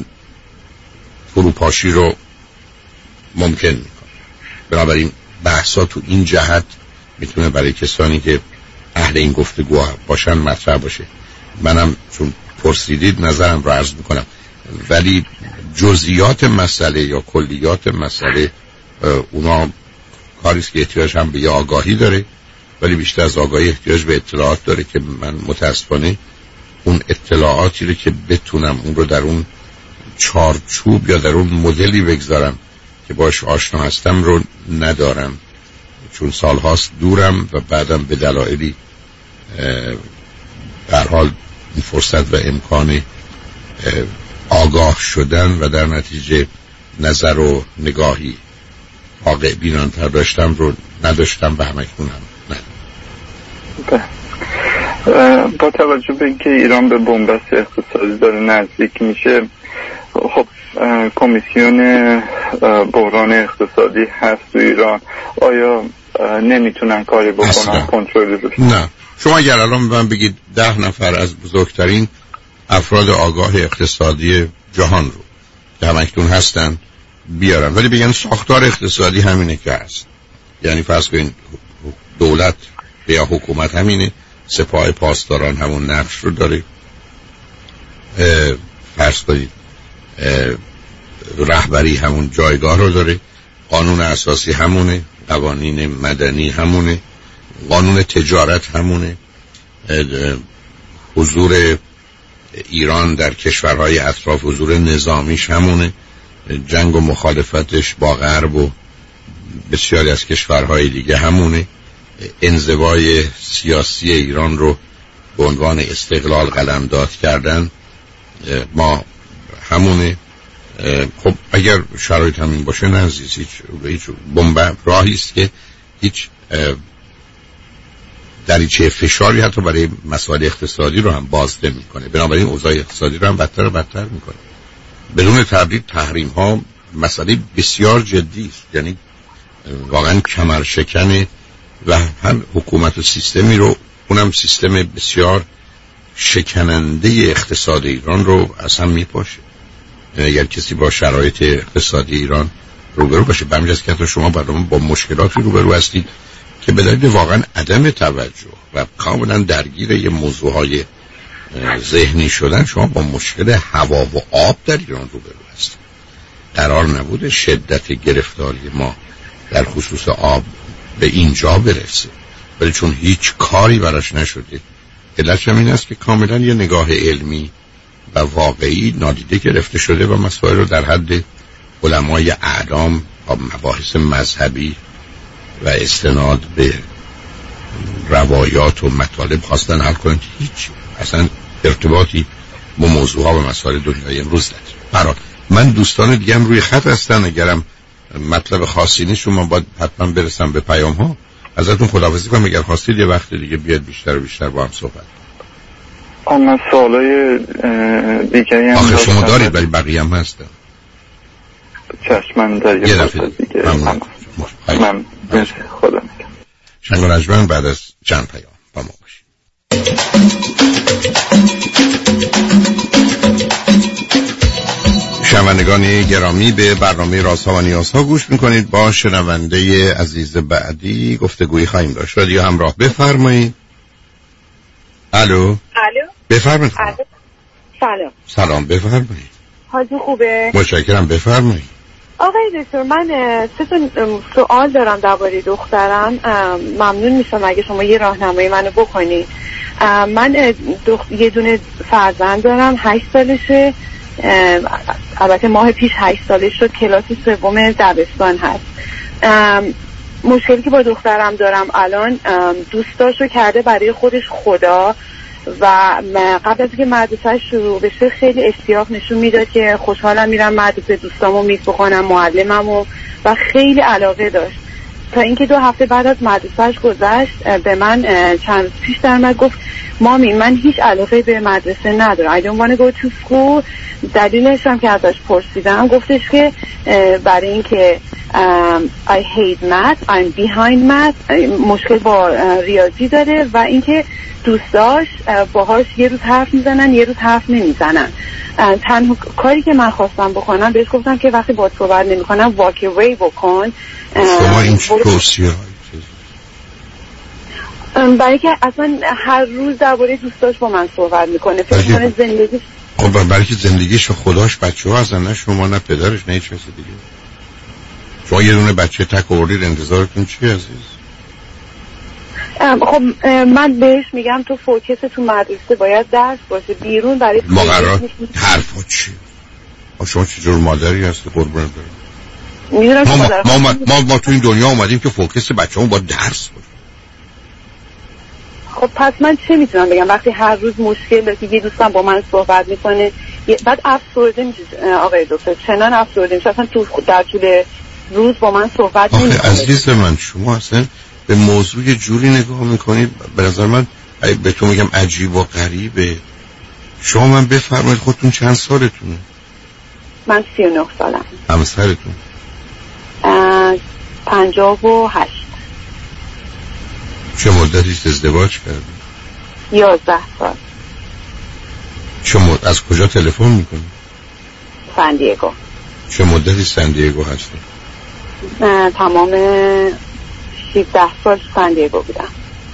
فروپاشی رو ممکن میکنه. بنابراین بحثا تو این جهت میتونه برای کسانی که اهل این گفتگو باشن مطرح باشه. منم چون پرسیدید نظرم رو عرض میکنم، ولی جزئیات مسئله یا کلیات مسئله اونا کاریست که احتیاج هم به یه آگاهی داره، ولی بیشتر از آگاهی احتیاج به اطلاعات داره که من متاسفانه اون اطلاعاتی رو که بتونم اون رو در اون چارچوب یا در اون مدلی بگذارم که باش آشنا هستم رو ندارم، چون سالهاست دورم و بعدم به دلایلی در حال این فرصت و امکان آگاه شدن و در نتیجه نظر و نگاهی واقع بینانتر داشتم رو نداشتم و همکنون هم ندارم. با توجه به اینکه ایران به بنبست اقتصادی داره نزدیک میشه، خب کمیسیون بحران اقتصادی هست تو ایران، آیا نمیتونن کاری بکنن کنترل روش؟ نه. شما اگر الان به من بگید 10 نفر از بزرگترین افراد آگاه اقتصادی جهان رو که همکنون هستن بیارن، ولی بگن ساختار اقتصادی همینه که هست، یعنی فرض کنید دولت یا حکومت همینه، سپاه پاسداران همون نقش رو داره، فرض کنید رهبری همون جایگاه رو داره، قانون اساسی همونه، قوانین مدنی همونه، قانون تجارت همونه، حضور ایران در کشورهای اطراف، حضور نظامیش همونه، جنگ و مخالفتش با غرب و بسیاری از کشورهای دیگه همونه، انزوای سیاسی ایران رو به عنوان استقلال قلمداد کردن ما همونه. خب اگر شرایط همین باشه نه عزیز، هیچ بمب راهی است که هیچ دریچه فشاری حتی برای مسائل اقتصادی رو هم باز نمی‌کنه، بنابراین اوضاع اقتصادی رو هم بدتر و بدتر می‌کنه. بدون تردید تحریم ها مسئله بسیار جدی است، یعنی واقعا کمر شکنه و هم حکومت و سیستمی رو، اونم سیستم بسیار شکننده اقتصاد ایران رو اصلا میپاشه. اگر کسی با شرایط اقتصادی ایران روبرو باشه، به همین جهت که شما با مشکلاتی روبرو هستید که به دلیل واقعا عدم توجه و کاملا درگیر یه موضوعهای ذهنی شدن شما با مشکل هوا و آب در ایران روبرو هستید. قرار نبوده شدت گرفتاری ما در خصوص آب به اینجا برسه، ولی چون هیچ کاری براش نشده، علتش این است که کاملا یه نگاه علمی و واقعی نادیده گرفته شده و مسائل رو در حد علمای اعلام با مباحث مذهبی و استناد به روایات و مطالب خواستن حل کنن که هیچ اصلا ارتباطی با موضوعها و مسائل دنیای امروز نداره. برای من دوستان دیگه هم روی خط هستن، اگرم مطلب خاصی نیست شما باید حتما برسم به پیام ها. ازتون خداحافظی کنم، اگر خواستید یه وقت دیگه بیاد بیشتر و بیشتر با هم صحبت. من سوالای دیگه هم آخه شما دارید ولی بقیه هم هستن. چشمن در یه دفعه دیگه. من خدا میگم. شنگ و نجمن بعد از چند پیام با ما باشید. شنوندگان گرامی، به برنامه رازها و نیازها گوش میکنید. با شنونده عزیز بعدی گفتگویی خواهیم داشت. رادیو همراه، بفرمایید. الو بفرمایید. سلام بفرمایید. حالتون خوبه؟ متشکرم، بفرمایید. آقای دکتر، من 3 سوال دارم درباره دخترم. ممنون میشم اگه شما یه راهنمایی منو بکنی. من یه دونه فرزند دارم، 8 سالشه. البته ماه پیش 8 سالش شد، کلاس 3 دبستان هست. مشکلی که با دخترم دارم الان، دوستاشو کرده برای خودش خدا و قبل از اینکه مدرسه شروع بشه خیلی اشتیاق نشون میداد که خوشحالم میرم مدرسه، دوستامو میت بکنم، معلممو، و خیلی علاقه داشت. تا اینکه 2 هفته بعد از مدرسهش گذشت به من چند روز پیش در اومد گفت مامی من هیچ علاقه به مدرسه ندارم، I don't want to go to school. دلیلش هم که ازش پرسیدم گفتش که برای اینکه I hate math, I'm behind math، مشکل با ریاضی داره و اینکه دوستاش باهاش یه روز حرف میزنن یه روز حرف نمیزنن. تنها کاری که من خواستم بکنم بهش گفتم که وقتی باهات صحبت نمیکنم walk away بکن. شما این توصیه برای که اصلا هر روز درباره دوستاش با من صحبت میکنه، فکر کنه زندگیش. خب برای که زندگیش و خداش بچه ها هستن، نه شما نه پدرش نه هیچ کسی دیگه. شما یه دونه بچه تک آوردید، انتظارتون چی عزیز؟ خب من بهش میگم تو فوکس تو مدرسه باید درس باشه، بیرون برای مقررات حرفا چی؟ شما چه جور مادری هستی قربونت برم؟ میدونم ما تو این دنیا اومدیم که فوکس بچه‌مون با درس باشه. خب پس من چه میتونم بگم وقتی هر روز مشکل داره، یه دوستم با من صحبت میکنه بعد افسرده میشه آقای دکتر، چنان افسرده میشه اصلا در طول روز با من صحبت نمیکنه. عزیز من شما اصلا به موضوع یه جوری نگاه میکنید به نظر من به تو میگم عجیب و غریبه. شما من بفرمایید خودتون چند سالتونه؟ من 39 سالم. همسرتون؟ 58. چه مدتی ازدواج کردید؟ 11 سال. از کجا تلفن میکنید؟ سندیگو. چه مدتی سندیگو هستید؟ تمام 17 سال سندیگو بودم.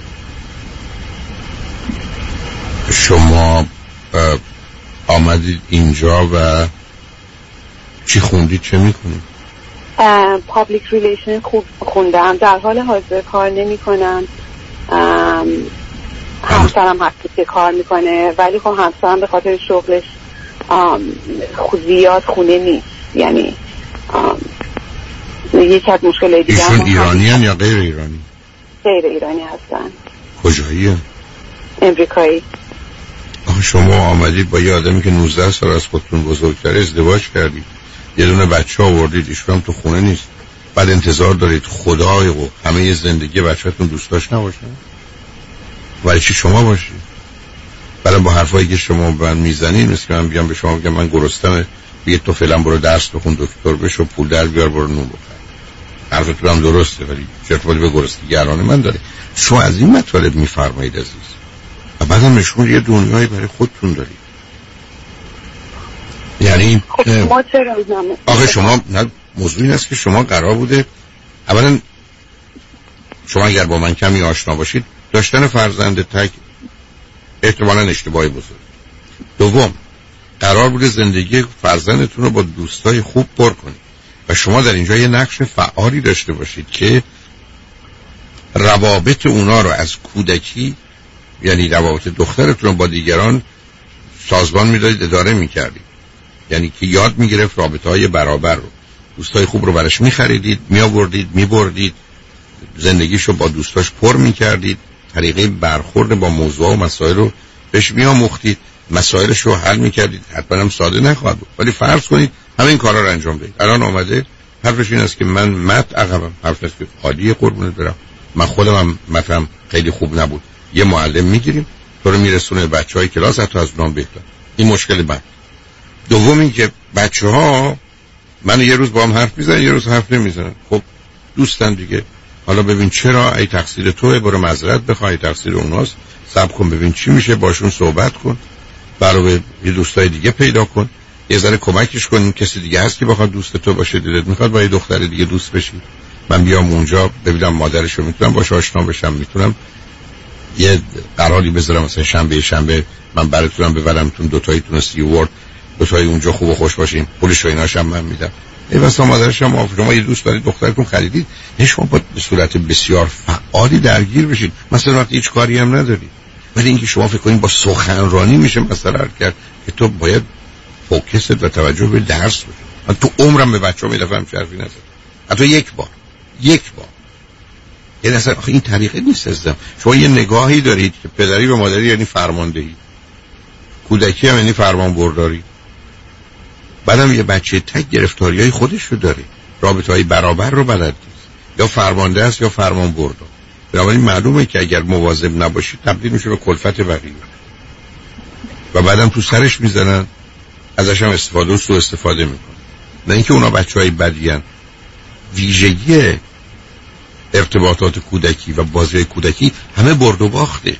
شما آمدید اینجا و چی خوندید، چه میکنید؟ پابلیک ریلیشن خوندم. در حال حاضر کار نمی کنم. همسرم هستی که کار میکنه، ولی خب همسرم به خاطر شغلش زیاد خونه نیست. یعنی یکی از مشکل دیگه ایشون ایرانی هن یا غیر ایرانی؟ غیر ایرانی هستن. کجایی هن؟ امریکایی. شما آمدید با یه آدمی که 19 سال از خودتون بزرگتره ازدواج کردید، یه دونه بچه آوردید، ایشون هم تو خونه نیست، بعد انتظار دارید خدای و همه زندگی بچه‌تون دوستاش نباشن؟ ولی چی شما باشید؟ بعد با حرفایی که شما به من میزنید مثل که من بیام به شما بگم من گرسنمه، بگید تو فعلا برو درس بخون، دکتر بشو، پول در بیار، برو نون بخور. حرفتون هم درسته ولی چه ارتباطی به گرسنگی الان من داره؟ شما از این مطالب میفرمایید عزیز و بعدم نشون یه دنیایی برای خودتون دارید. یعنی آخه شما موضوع این است که شما قرار بوده اولا شما اگر با من کمی آشنا باشید داشتن فرزند تک احتمالاً اشتباهی بزرگ. دوم قرار بوده زندگی فرزندتون رو با دوستای خوب پر کنید و شما در اینجا یه نقش فعالی داشته باشید که روابط اونا رو از کودکی، یعنی روابط دخترتون رو با دیگران سازمان میدادید، اداره میکردید، یعنی که یاد میگرفت رابطه های برابر رو، دوستای خوب رو برش میخریدید، میآوردید، میبردید، زندگیشو با دوستاش پر میکردید، طریقه برخورد با موضوع و مسائل رو بهش میآموختید، مسائلش رو حل میکردید. حتما هم ساده نخواهد بود ولی فرض کنید همین کارا رو انجام بدید. الان آمده حرفش این است که من مت عقبم، حرف است که عالیه قربونت برم، من خودم هم متم خیلی خوب نبود، یه معلم میگیریم تو رو میرسونه بچهای کلاس حتی از اونام بهتر. این مشکل من. دوم این که بچه‌ها من یه روز با هم حرف میزنن یه روز حرف نمیزنن، خب دوستن دیگه، حالا ببین چرا، ای تقصیر توئه، برو معذرت بخوای، تقصیر اوناست، صبر کن ببین چی میشه، باشون صحبت کن، برای یه دوستای دیگه پیدا کن، یه ذره کمکش کن، کسی دیگه هست که بخواد دوست تو باشه، دلت میخواد با یه دختر دیگه دوست بشی، من بیام اونجا ببینم مادرشو میتونم باهاش آشنا بشم، میتونم یه قراردی بذارم مثلا شنبه من براتونم ببرمتون، دوتاییتون سیورد، دوتایی اونجا خوب و خوش باشیم، پولش و ایناش هم من میدم. ای واسه مادرش هم شما یه دوست دارید دخترتون خریدید، شما با به صورت بسیار فعالی درگیر بشید. مثلا وقتی هیچ کاری هم ندارید، ولی اینکه شما فکر کنید با سخنرانی میشه مسئله حل کرد، که تو باید فوکست و توجه به درس بشه. من تو عمرم به بچه‌ها میگفتم حرفی نزن، حتی یک بار یعنی اصلا این طریقه نیست ازم. شما یه نگاهی دارید که پدری به مادری یعنی فرماندهی، کودکی هم یعنی فرمان برداری، بعدم یه بچه تک گرفتاریای خودش رو داره، رابطه‌های برابر رو بلد نیست، یا فرمانده است یا فرمان بردار. بنابراین معلومه که اگر مواظب نباشید تبدیل میشه به کلفت بقیه و بعدم تو سرش میزنن، ازش هم استفاده و سوء استفاده میکنن. نه اینکه اونا بچه‌های بدیان، ویژگی ارتباطات کودکی و بازی کودکی همه برد و باخته.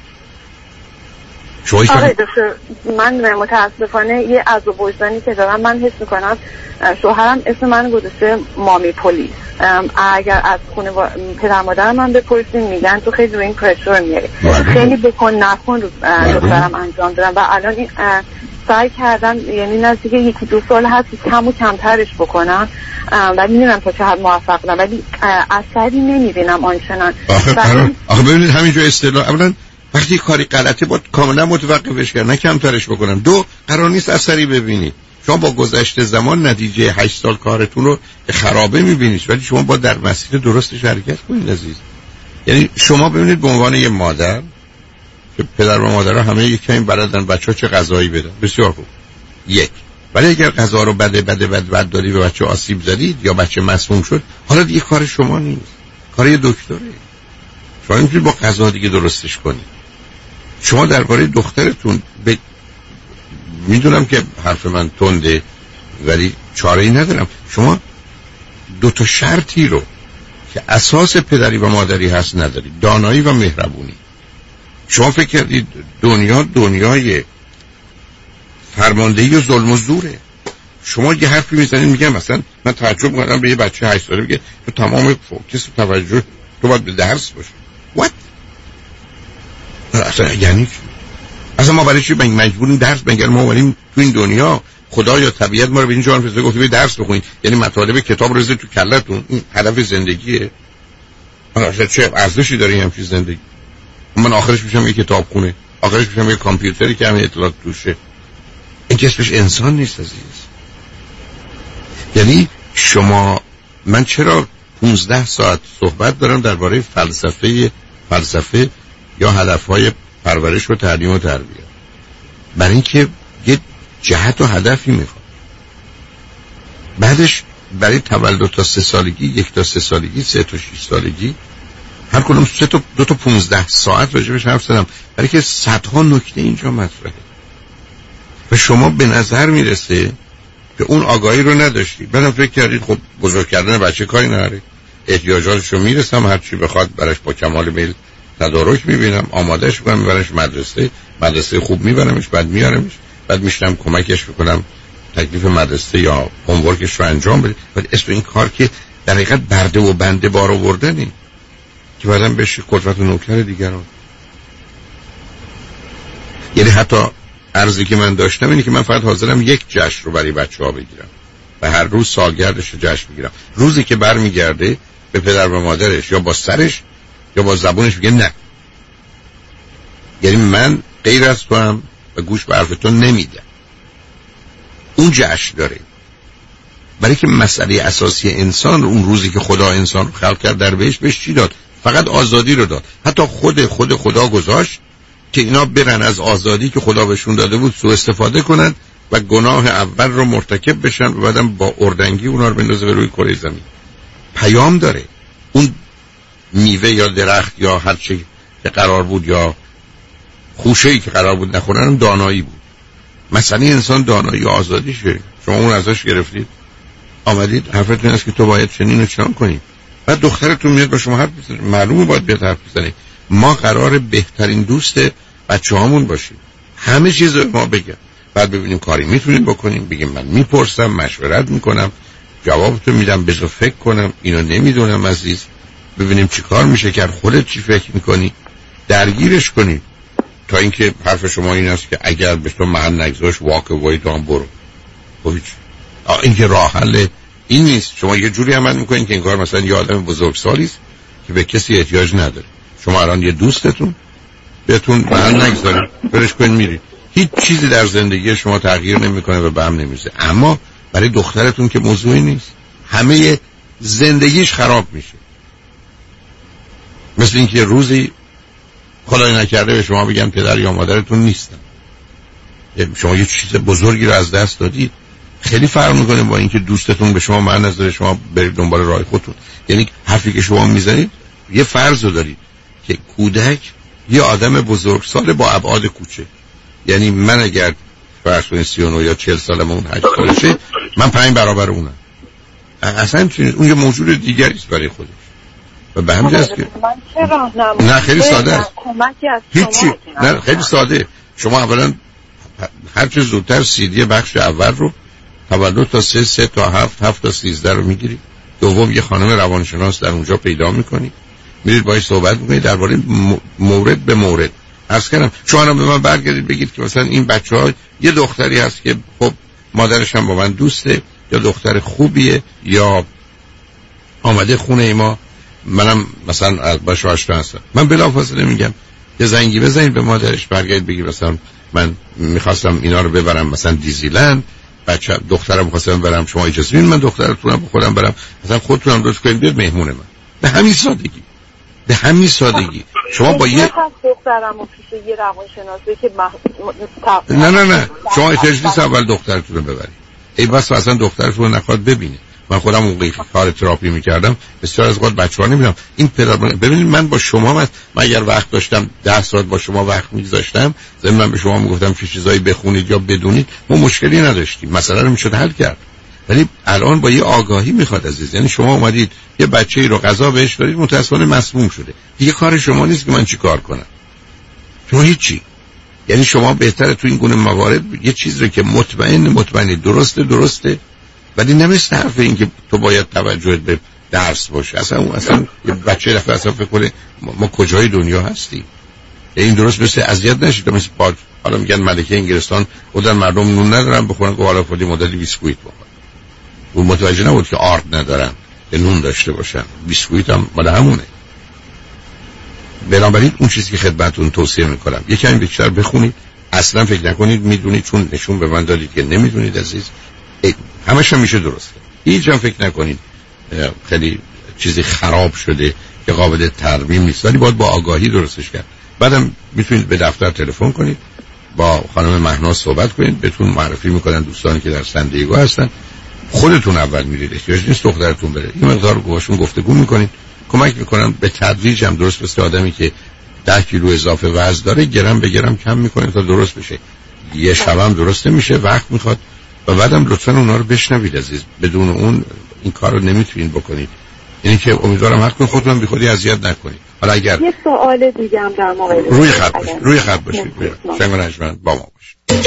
آقای دکتر من متاسفانه یه عذاب وجدانی که دارم، من حس میکنم شوهرم اسم من گذاشته مامی پلیس. اگر از خونه پدر مادرم من بپرسیم میگن تو خیلی روی این پرشور میاری، خیلی بکن نکن رو دخترم انجام دارم و الان این سعی کردم، یعنی نزدیک 1-2 سال هست کم و کمترش بکنم ولی نمیدونم تا چه حد موفق بودم، ولی اثری نمیبینم آنچنان. آخه ببینید همینجا اصطلاح اولا وقتی کاری غلطه باید کاملا متوقفش کرد، نه کمترش بکنم. دو، قرار نیست اثری ببینید. شما با گذشت زمان نتیجه 8 سال کارتون رو خرابه میبینید، ولی شما با در مسیر درستش حرکت کنید عزیز. یعنی شما ببینید به عنوان یه مادر که پدر و مادرها همه یک کمی بلدن بچه‌ها چه غذایی بدن، بسیار خوب، یک. ولی اگر غذا رو بد دادی به بچه آسیب زدید یا بچه مسموم شد، حالا دیگه کار شما نیست، کار یه دکتره. شما نمیتونید با غذا دیگه درستش کنید. شما درباره دخترتون میدونم که حرف من تنده ولی چاره‌ای ندارم. شما 2 شرطی رو که اساس پدری و مادری هست ندارید، دانایی و مهربونی. شما فکر کردید دنیای فرماندهی و ظلم و زوره. شما یه حرفی میزنید میگم مثلا من تعجب می‌کنم به یه بچه 8 ساله میگه تو تمام فوکس و توجه تو باید به درس باشی. what اصلا یعنی اصلا ما برای چی مجبوریم درس بگیریم؟ ما اومدیم تو این دنیا، خدا یا طبیعت ما رو به این جهان فرستاده گفته درس بخونید، یعنی مطالب کتاب رو تو کله‌تون. این هدف زندگیه؟ اصلا چه ارزشی داره این همچین زندگی؟ من آخرش میشم یه کتابخونه، آخرش میشم یه کامپیوتری که همین اطلاعات توشه. این که اسمش انسان نیست عزیز. یعنی شما، من چرا 15 ساعت صحبت دارم درباره فلسفه یا هدفهای پرورش و تعلیم و تربیت؟ برای اینکه یه جهت و هدفی میخواد. بعدش برای تولد تا 3 سالگی، 1 تا 3 سالگی، 3 تا 6 سالگی، هر کدوم 2 تا 15 ساعت راجبش حرف زدم، برای که صدها نکته اینجا مطرحه و شما به نظر میرسه که اون آگاهی رو نداشتید. بعدم فکر کردید خب بزرگ کردن بچه کاری نداره، احتیاجاتشو میرسم، هر چی بخواد براش با کمال میل تدارک میبینم، آمادهش میکنم، میبرمش مدرسه خوب میبرمش، بعد میارمش، بعد میشنم کمکش میکنم تکلیف مدرسه یا هومورکش رو انجام بده. ولی اسم این کار که در حقیقت برده و بنده بار آوردنه که بعدم بشه قدرت و نوکر دیگران. یعنی حتی عرضی که من داشتم اینه که من فقط حاضرم یک جشن رو برای بچه‌ها بگیرم و هر روز سالگردش رو جشن بگیرم. روزی که برمیگرده به پدر و مادرش یا با سرش یا با زبونش میگه نه. یعنی من غیر از تو هم و گوش به حرف تو نمیدم. اون جشن داره. برای که مسئله اساسی انسان، اون روزی که خدا انسان رو خلق کرد در بهش چی داد؟ فقط آزادی رو داد. حتی خود خدا گذاشت که اینا برن از آزادی که خدا بهشون داده بود سوء استفاده کنن و گناه اول رو مرتکب بشن و بعدم با اردنگی اونا رو بندازه به روی کره زمین. پیام داره. اون میوه یا درخت یا هر چی که قرار بود یا خوشه‌ای که قرار بود نخورن دانایی بود. مسئله انسان دانایی و آزادیشه. شما اون ازش گرفتید، آمدید حرفتون این است که تو باید چنین و چنان کنی. بعد دخترتون میاد با شما حرف میزنه، معلومه باید بیاد حرف بزنه. ما قرار بهترین دوست بچه‌هامون باشیم، همه چیز رو ما بگم، بعد ببینیم کاری میتونیم بکنیم. بگیم من میپرسم، مشورت میکنم، جوابتو میدم، بذار فکر کنم، اینو نمیدونم عزیز، ببینیم چی کار میشه کرد، خودت چی فکر میکنی، درگیرش کنی. تا اینکه حرف شما این است که اگر به تو محل نگذاشت واک وای تو هم برو. این که راه حل این نیست. شما یه جوری عمل میکنین که این کار مثلا یه آدم بزرگسالی است که به کسی احتیاج نداره. شما الان یه دوستتون بهتون محل نگذارید، برش کنین میرید، هیچ چیزی در زندگی شما تغییر نمیکنه و به هم نمیزه. اما برای دخترتون که موضوعی نیست، همه زندگیش خراب میشه. مثل اینکه روزی خدای نکرده به شما بگم پدر یا مادرتون نیستن، شما یه چیز بزرگی رو از دست دادید. خیلی فرق میکنه با اینکه دوستتون به شما معنی نذاره شما برید دنبال راه خودتون. یعنی حرفی که شما میزنید یه فرض رو دارید که کودک یه آدم بزرگسال با ابعاد کوچه. یعنی من اگر فرض کنید 39 یا 40 سالم، اون 8 سالشه، من 5 برابر اونم. اصلا اون یه موجود دیگری است برای خودش. و به همین جاست که نه خیلی ساده است. هیچی نه، خیلی ساده. شما اولا هر چه زودتر سیدی بخش اول رو تولد تا 3 تا 7 تا 13 رو میگیرید. دوم یه خانم روانشناس در اونجا پیدا میکنید، میرید باهاش صحبت میکنید درباره مورد به مورد. عرض کردم شما هم به من برگردید بگید که مثلا این بچه‌ها یه دختری هست که خب مادرش هم با من دوسته، یا دختر خوبیه، یا آمده خونه ما، منم مثلا باش آشنا هستم. من بلافاصله میگم یه زنگی بزنید به مادرش، برگردید بگید مثلا من میخواستم اینا رو ببرم مثلا دیزیلند، بچه دخترم خواستم برم، شما اجازه بدید من دخترتونم با خودم برم، مثلا خودتونم دوست کنید بیاد مهمون من. به همین سادگی، به همین سادگی. شما با یه دخترمو پیش یه روانشناسی که نه شما احتیاج نیست اول دخترتون رو ببرید. ای بس اصلا دخترتون رو نخواد ببینه، من خودم اون کار تراپی میکردم، بسیار از اوقات بچه‌ها نمیدونم این پدر. ببینید من با شما من اگر وقت داشتم 10 ساعت با شما وقت می‌گذاشتم، من به شما میگفتم چه چیزایی بخونید یا بدونید، ما مشکلی نداشتیم، مسئله رو میشد حل کرد. ولی الان با یه آگاهی میخواد عزیز، یعنی شما اومدید یه بچه‌ای رو غذا بهش دادید، متأسفانه مسموم شده، دیگه کار شما نیست که من چی کار کنم. شما هیچی. یعنی شما بهتره تو این گونه موارد یه چیز رو که مطمئنی درسته، ولی نمیشه حرف این که تو باید توجهت به درس باشه. اصلا یه بچه دفعه اصلا فکر کنه ما کجای دنیا هستیم. این درست مثل اذیت نشید، مثل حالا میگن ملکه انگلستان بودن مردم نون ندارن بخورن، که حالا خودی مدتی بیسکویت بخورن. اون متوجه نبود که آرد ندارن که نون داشته باشن، بیسکویت هم مال همونه. بنابراین اون چیزی که خدمتتون توصیه میکنم یه کمی بیشتر بخونید، اصلا فکر نکنید میدونید، چون نشون به من دادید که نمیدونید عزیز. همش هم میشه درسته، هیچ هم فکر نکنید خیلی چیزی خراب شده که قابل ترمیم نیست، ولی باید با آگاهی درستش کرد. بعدم میتونید به دفتر تلفن کنید، با خانم مهناز صحبت کنید، بهتون معرفی میکنن دوستانی که در سندیگو هستن. خودتون اول میرید، احتیاج نیست دخترتون بره، این مقدار باشون گفتگو میکنید، کمک میکنن به تدریج هم درست مثل آدمی که 10 کیلو اضافه وزن داره گرم به گرم کم میکنه تا درست بشه. یه شب هم درست نمیشه، وقت میخواد. و بعدم لطفا اونا رو بشنوید عزیز، بدون اون این کار رو نمیتونید بکنید. یعنی که امیدوارم حق کنید خودتون بی خودی اذیت نکنید. حالا اگر یه سوال دیگه هم در مورد روی خط باشید شنگ نجمن با ما باشید.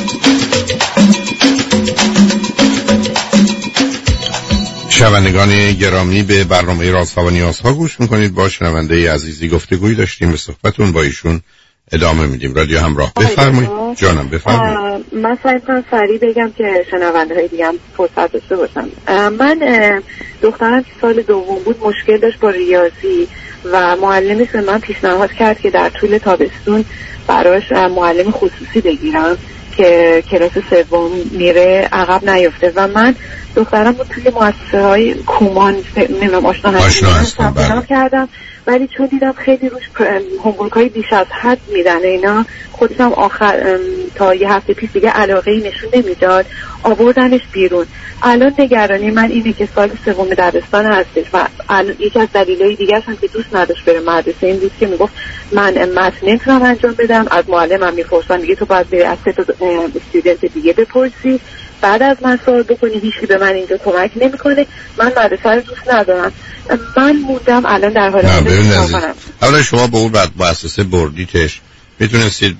شنوندگان گرامی به برنامه رازها و نیازها گوش میکنید. با شنونده عزیزی گفتگویی داشتیم، به صحبتون با ایشون ادامه میدیم. رادیو همراه، بفرمایید. جانم بفرمایید. من سریع بگم که شنونده های دیگه هم فرصت داشته باشم. من دخترم که سال دوم بود مشکل داشت با ریاضی و معلمش به من پیشنهاد کرد که در طول تابستون براش معلم خصوصی بگیرم که کلاس سوم میره عقب نیفته. و من دخترم رو توی مؤسسه‌های کومان نمیدونم آشنا هستم کردم، ولی چون دیدم خیلی روش هومورک‌های بیش از حد میدن اینا، خودم آخر تا یه هفته پیش دیگه علاقه‌ای نشون نمیداد، آوردنش بیرون. الان نگرانی من اینه که سال سوم دبستان هستش و یکی از دلایل دیگه هم که دوست نداشت بره مدرسه این بود که میگفت من متن نمیتونم انجام بدم، از معلمم میپرسن میگه تو باید بری از 3 تا استودنت دیگه بپرسی، بعد از من سوال بکنی، هیچی به من اینجا کمک نمیکنه، من مدرسه رو دوست ندارم. من موندم الان در حال اولا شما به اون مؤسسه بردیتش، میتونستید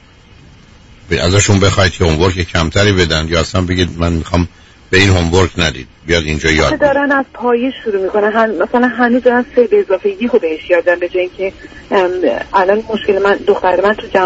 ازشون بخواید که هومورک کمتری بدن یا اصلا بگید من میخوام به این هومورک ندید بیاد اینجا یاد دارن از پایه شروع میکنن. مثلا هنوز دارن 3 به اضافه 1 رو بهش یادن، به جای اینکه الان مشکل من دختر من تو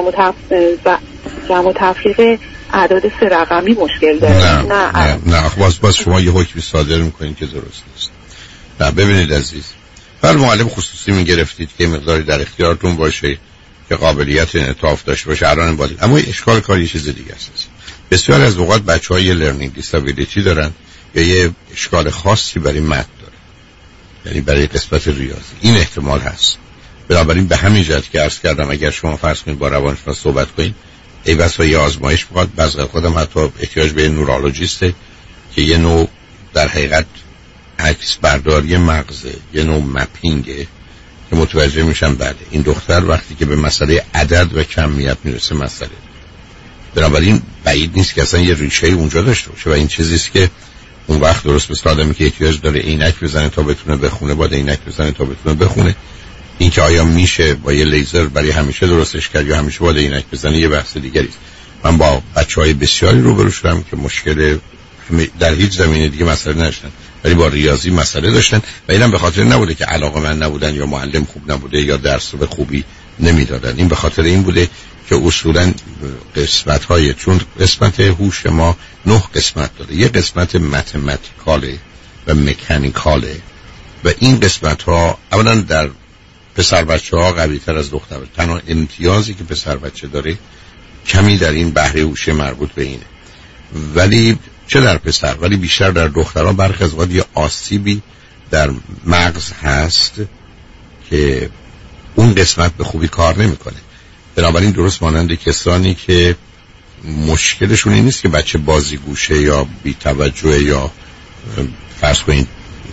جمع و تفریق اعداد 3 رقمی مشکل داره. نه باز شما یه حکمی صادر میکنید که درست نیست. نه ببینید عزیز، بر معلم خصوصی میگرفتید که مقداری در اختیارتون باشه که قابلیت انعطاف داشته باشه الان باید. اما اشکال کار یه چیز دیگه است. بسیار از اوقات بچه‌ها یه لرنینگ دیسابیلیتی دارن یا یه اشکال خاصی برای متن دارن، یعنی برای قسمت ریاضی این احتمال هست. بنابراین به همین جهت که عرض کردم اگر شما فرض کنید با روانشناس صحبت کنید، ای بسا یه آزمایش می‌خواد، بعضی خودم حتی احتیاج به نورولوژیسته که یه نوع در حقیقت عکس برداری مغزه، یه نوع مپینگه که متوجه میشن بله این دختر وقتی که به مسئله عدد و کمیت میرسه مسئله. بنابراین بعید نیست که اصلا یه ریشه اونجا داشته باشه و این چیزیست که اون وقت درست مثل آدمی که احتیاج داره عینک بزنه تا بتونه بخونه، باید عینک بزنه تا بتونه بخونه. این که آیا میشه با یه لیزر برای همیشه درستش کرد یا همیشه باید عینک بزنه یه بحث دیگری است. من با بچهای بسیاری روبرو شدم که مشکل در هیچ زمینه دیگه مسئله نداشتن ولی با ریاضی مسئله داشتن و اینم به خاطر نبوده که علاقه من نبودن یا معلم خوب نبوده یا درس به خوبی نمیدادن، این به خاطر این بوده که اصولا قسمت‌های، چون قسمت هوش ما 9 قسمت داره، یه قسمت متماتیکاله و مکانیکاله و این قسمت‌ها اولا در پسر بچه‌ها قوی‌تر از دختر. تنها امتیازی که پسر بچه داره کمی در این بهره هوش مربوط به اینه، ولی چه در پسر ولی بیشتر در دخترها برخی از وقت یه آسیبی در مغز هست که اون قسمت به خوبی کار نمیکنه. بنابراین درست مانند کسانی که مشکلشون این نیست که بچه بازیگوشه یا بی توجه یا فرض کنید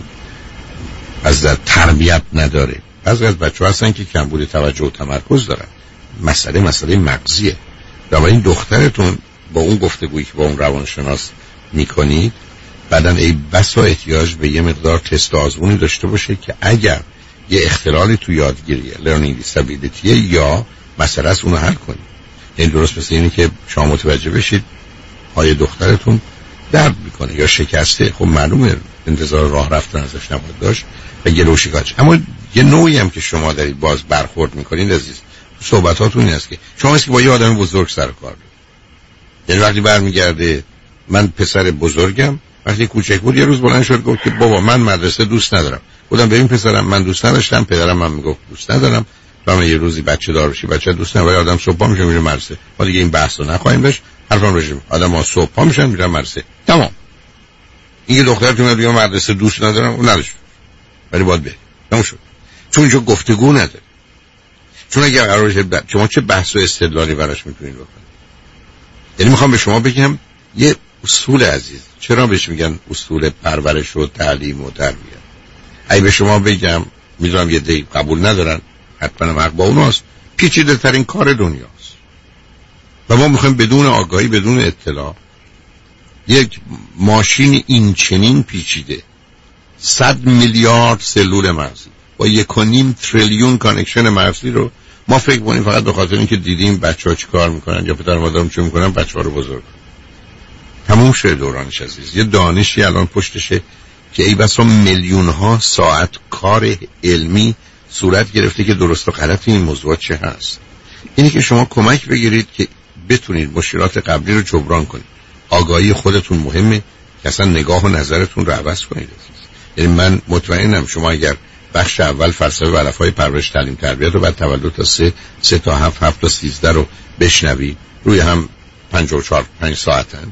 از در تربیت نداره. بعضی از بچه‌ها هستن که کمبود توجه و تمرکز دارن. مسئله مغزیه. این دخترتون با اون گفتگویی که با اون روانشناس میکنید بعداً ای بسا احتیاج به یه مقدار تست آزمونی داشته باشه که اگر یه اختلالی تو یادگیریه learning disability یا مسئله است اونو حل کنید. این درست مثل اینه که شما متوجه بشید پای دخترتون درد میکنه یا شکسته، خب معلومه انتظار راه رفتن ازش نباید داشت و یه روشیکاچ. اما یه نوعی هم که شما دارید باز برخورد میکنید عزیز صحبتاتون این است که شما هست که با یه آدم بزرگ سر کار دارید. یعنی وقتی برمیگرده من پسر بزرگم وقتی کوچک بود یه روز بلند شد گفت که بابا من مدرسه دوست ندارم. گفتم ببین پسرم من دوست نداشتم، پدرم من میگفت دوست ندارم، و من یه روزی بچه دار بشی بچه دوست ندارم، آدم صبح پا میشه میره مدرسه. ما دیگه این بحثو نخواهیم داشت. حرفم رژیم آدم‌ها صبح پا میشن میرن مدرسه. تمام. این دخترتون میگه مدرسه دوست ندارم، اون نداشت. ولی باید بره. تموم شد. چون اینجا گفتگو نداره. چون اگر قرار شه شما چه بحث و استدلالی براش میتونید بکنید. یعنی میخوام به شما بگم یه اصول عزیز، چرا بهش میگن اصول پرورش و تعلیم و تربیت؟ اگه به شما بگم میدونم یه دی قبول ندارن، حتما حق با اوناست، پیچیده ترین کار دنیاست و ما میخوایم بدون آگاهی بدون اطلاع یک ماشین این چنین پیچیده 100 میلیارد سلول مغزی با 1.5 تریلیون کانکشن مغزی رو ما فکر کنیم فقط به خاطر اینکه دیدیم بچه‌ها چی کار میکنن یا پدر مادرم چی میکنن بچه‌ها رو بزرگ تموم شده دورانش عزیز. یه دانشی الان پشتشه که ای بسا میلیون ها ساعت کار علمی صورت گرفته که درست و غلط این موضوع چه هست. اینی که شما کمک بگیرید که بتونید مشکلات قبلی رو جبران کنید. آگاهی خودتون مهمه که اصلا نگاه و نظرتون رو عوض کنید. یعنی من مطمئنم شما اگر بخش اول فلسفه و علفهای پرورش تعلیم تربیت رو بعد تولد تا 3 تا 7 تا 13 رو بشنوید روی هم 5 ساعتن.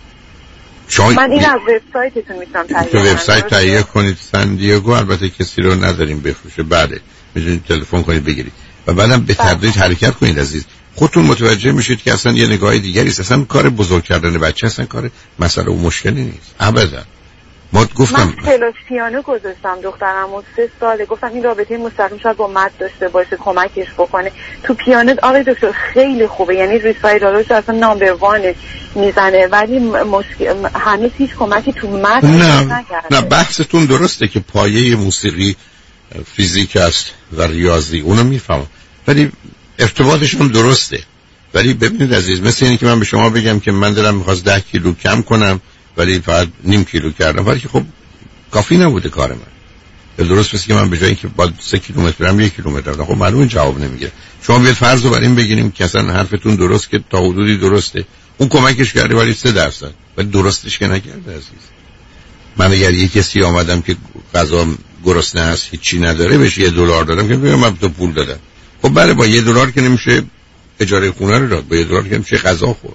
من این از وبسایتتون میتونم تهیه کنم. وبسایت تهیه کنید سن دیگو، البته کسی رو نداریم بفروشه. بله میتونید تلفن کنید بگیرید و بعدم به تدریج حرکت کنید عزیز. خودتون متوجه میشید که اصلا یه نگاه دیگری است. اصلا کار بزرگ کردن بچه اصلا کار مسئله و مشکلی نیست ابدا. ما گفتم من کلاس پیانو گذاشتم دخترم و 3 ساله، گفتم این رابطه مستقیم شاید با مد داشته باشه کمکش بکنه تو پیانو. آقای دکتر خیلی خوبه، یعنی ریسایتالش اصلا نامبر 1 میزنه ولی هنوز هیچ کمکی تو مد نکرده. نه بحثتون درسته که پایه موسیقی فیزیک است و ریاضی اونو میفهمم ولی ارتباطش هم درسته. ولی ببینید عزیز مثل اینه که من به شما بگم که من دلم می‌خواست 10 کیلو کم کنم ولی فقط نیم کیلو کردم ولی خب کافی نبوده کار من. درست مثل که من به جایی که با 3 کیلومتر برم 1 کیلومتر برم، خب معلومه جواب نمیگیره. شما بیاید فرض رو بر این بگیریم که اصلا حرفتون درست که تا حدودی درسته، اون کمکش کرده ولی 3% ولی درستش که نکرده عزیز. من اگر یه کسی آمدم که غذا گرسنه است هیچی نداره بهش $1 دادم که بگم من تو پول دادم، خب بله با $1 که نمیشه اجاره خونه رو داد، با $1 که نمیشه غذا خورد.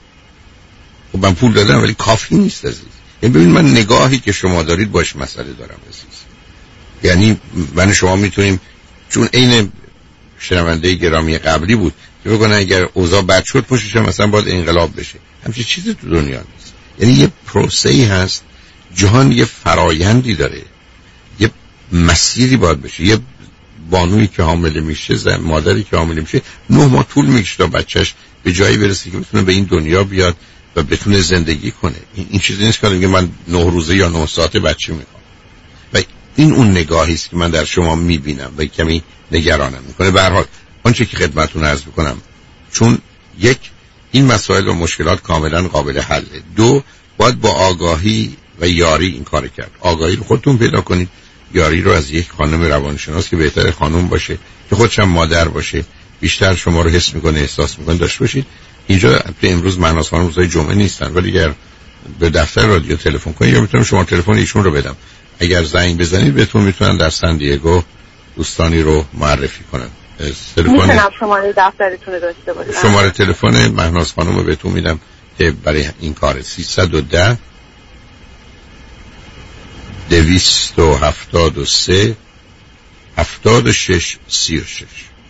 خب من پول دادم ولی کافی نیست عزیز. یعنی ببین من نگاهی که شما دارید باش مسئله دارم عزیز. یعنی من شما میتونیم چون عین شنونده گرامی قبلی بود که بگن اگر اوضاع بد شد پشتش مثلا باید انقلاب بشه، همچین چیزی تو دنیا نیست. یعنی یه پروسه‌ای هست، جهان یه فرایندی داره، یه مسیری باید بشه. یه بانویی که حامله میشه، مادری که حامله میشه 9 ماه طول میکشه تا بچهش به جایی برسه که بتونه به این دنیا بیاد و بتونه زندگی کنه. این چیزی نیست که میگه من 9 روزه یا 9 ساعته بچه میخوام. و این اون نگاهی است که من در شما میبینم و کمی نگرانم میکنه. به هر حال آنچه که خدمتتون عرض میکنم، چون یک این مسائل و مشکلات کاملا قابل حله، 2 باید با آگاهی و یاری این کار کرد. آگاهی رو خودتون پیدا کنید، یاری رو از یک خانم روانشناس که بهتر خانم باشه که خودش هم مادر باشه، بیشتر شما رو حس میکنه احساس میکنه داشته باشید. اینجا امروز مهناز خانم روزای جمعه نیستن ولی اگر به دفتر رادیو تلفن کنید یا میتونم شما تلفن ایشون رو بدم، اگر زنگ بزنید بهتون میتونن در سن دیگو دوستانی رو معرفی کنن. میتونم شماره دفترتون رو داشته باشم؟ شماره تلفن مهناز خانم رو بهتون میدم که برای این کار 310 273 76 36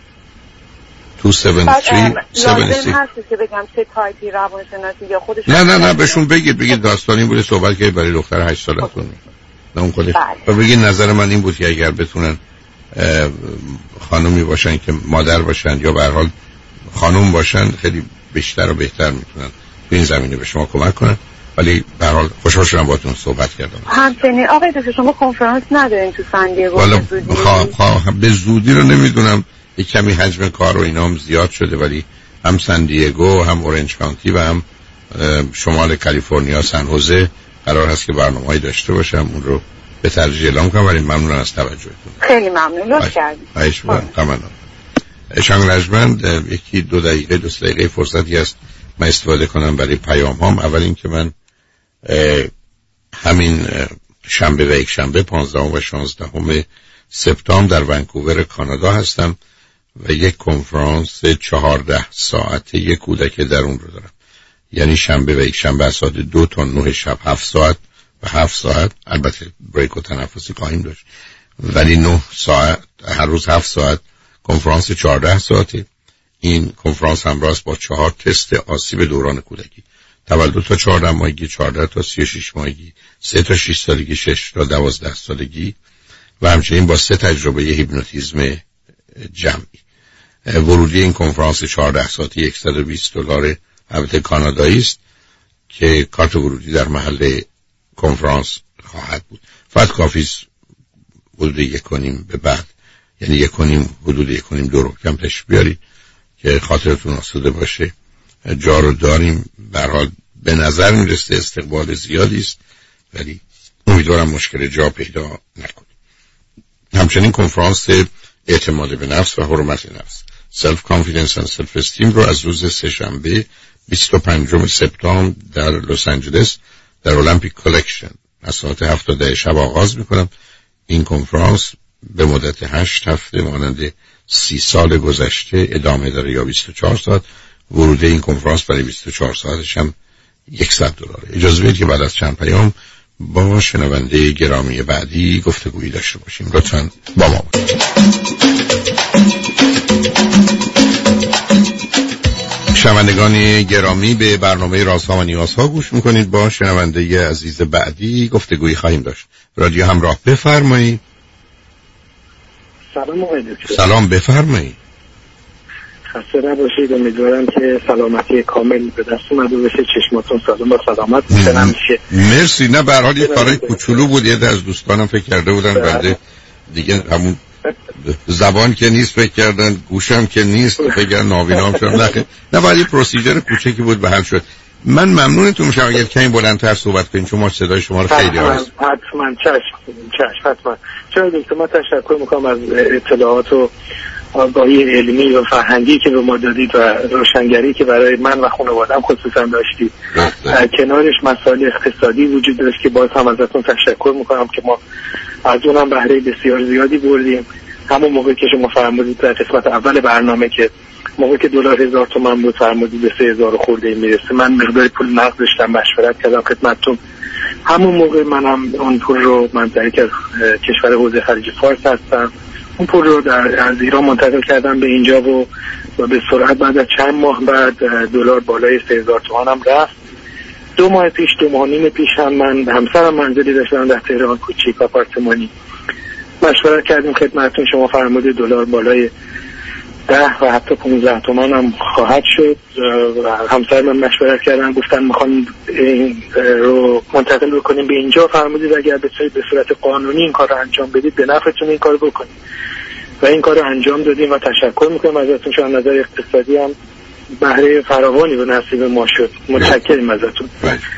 273 76. هستی که بگم چه تایپی روانشناسی یا خودش؟ نه بهشون بگید داستانی بوده صحبت که برای دختر 8 سالتون. نه اون خودش. و بگید نظر من این بود که اگر بتونن خانومی باشن که مادر باشن یا به هر حال خانوم باشن خیلی بیشتر و بهتر میتونن تو این زمینه به شما کمک کنن. ولی به هر حال خوشحال شدم باهاتون صحبت کردم. همچنین آقای دکتر شما کنفرانس ندارین تو سن دیگو؟ والا به زودی رو نمیدونم، یک کمی حجم کار و اینام زیاد شده، ولی هم سن دیگو هم اورنج کانتی و هم شمال کالیفرنیا سن هوزه قرار هست که برنامه‌ای داشته باشم. اون رو به ترجیح اعلام کنم. ولی ممنونم از توجهتون. خیلی ممنون. لطف کردید. خواهش می‌کنم. شنگ رجمند یکی 2 دقیقه 2 دقیقه فرصتی هست من استفاده کنم برای پیام هام. اول این که من همین شنبه و یک شنبه 15 و 16 سپتامبر در ونکوور کانادا هستم و یک کنفرانس 14 ساعته یک کودک درون رو دارم. یعنی شنبه و یک شنبه از ساعت 2 تا 9 شب 7 ساعت و 7 ساعت، البته بریک و تنفسی خواهیم داشت، ولی 9 ساعت هر روز 7 ساعت کنفرانس 14 ساعته. این کنفرانس همراه است با 4 تست آسیب دوران کودکی، تولد تا 14 ماهگی، 14 تا 36 ماهگی، 3 تا 6 سالگی، 6 تا 12 سالگی و همچنین با 3 تجربه هیپنوتیزم جمعی. ورودی این کنفرانس 14 ساعتی $120 البته کانادایی است که کارت ورودی در محل کنفرانس خواهد بود. فقط کافی است حدود 1.5 به بعد، یعنی 1.5 حدود 1.5 2 رو کم تشریف بیارید که خاطرتون آسوده باشه. جا رو داریم، به هر حال به نظر میرسه استقبال زیادی است، ولی امیدوارم مشکل جا پیدا نکنیم. همچنین کنفرانس اعتماد به نفس و حرمت نفس سلف کانفیدنس اند سلف استیم رو از روز سه‌شنبه 25 سپتامبر در لس آنجلس در المپیک کالکشن از ساعت 7 تا 10 شب آغاز میکنم. این کنفرانس به مدت 8 هفته مانند 30 سال گذشته ادامه داره یا 24 ساعت. ورود این کنفرانس برای 24 ساعتش هم $100. اجازه بدید که بعد از چند پیام با شنونده گرامی بعدی گفتگویی داشته باشیم. لطفاً با ما باشید. شنوندگان گرامی به برنامه رازها و نیازها گوش میکنید. با شنونده عزیز بعدی گفتگویی خواهیم داشت. رادیو همراه بفرمایید. سلام آقای دکتر. سلام بفرمایید. خسته نباشید. امیدوارم که سلامتی کامل به دست اومده باشه، چشماتون سالم و سلامت باشه. مرسی. نه به هر حال یه کارای کوچولو بود، یه از دوستانم فکر کرده بودن بعد دیگه همون زبان که نیست فکر کردن، گوشم که نیست فکر کردن نابینام شدم. نه ولی پروسیجر کوچکی بود به حل شد. من ممنونتون میشم اگر کمی بلندتر صحبت کنین چون ما صدای شما رو خیلی آرست. حتما چشم حتما. چرا دکتر من تشکر میکنم از اطلاعات و آگاهی علمی و فرهنگی که به ما دادید و روشنگری که برای من و خانواده‌ام خصوصا داشتید. کنارش مسائل اقتصادی وجود داشت که باز هم ازتون تشکر میکنم که ما از اونم بهره بسیار زیادی بردیم. همون موقع که شما فرمودید در قسمت اول برنامه که موقع که $1,000 بود فرمودید به 3,000 خورده میرسه، من مقدار پول نقد داشتم مشورت کردم خدمتتون. همون موقع منم اون پول رو من در یک از کشور حوزه خلیج فارس هستم، اون پول رو از ایران منتقل کردم به اینجا و به سرعت بعد از چند ماه بعد دلار بالای 3,000 تومانم رفت. 2 ماه پیش 2 ماه و نیم پیش هم من همسرم منزلی داشتم در تهران کوچیک آپارتمانی. مشورت کردیم خدمتتون، شما فرمودید دلار بالای 10 و حتی 15 تومان هم خواهد شد. همسر من مشورت کردن گفتن میخوان این رو منتقل بکنیم به اینجا. فرمودید اگر بتونید به صورت قانونی این کار رو انجام بدید به نفعتون این کار رو بکنید و این کار رو انجام دادیم و تشکر میکنم ازتون. چون نظر اقتصادی هم بهره فراوانی به نصیب ما شد. متشکرم ازتون.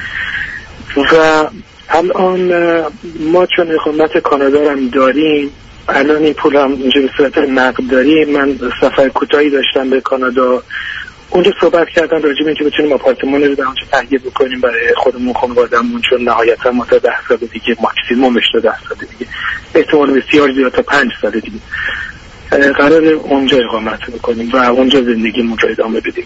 و الان ما چون اقامت کانادا هم داریم، الان این پول هم اینجا به صورت نقد داریم. من سفر کوتاهی داشتم به کانادا، اونجا صحبت کردن راجع به اینکه بتونیم آپارتمان رو در اونجا تهیه بکنیم برای خودمون خانواده‌مون، چون نهایتا ما تا 10 سال دیگه ماکسیمومش تا 10 سال دیگه، احتمال بسیار زیاد تا 5 سال دیگه قرار اونجا اقامت بکنیم و اونجا زندگیمون رو ادامه بدیم.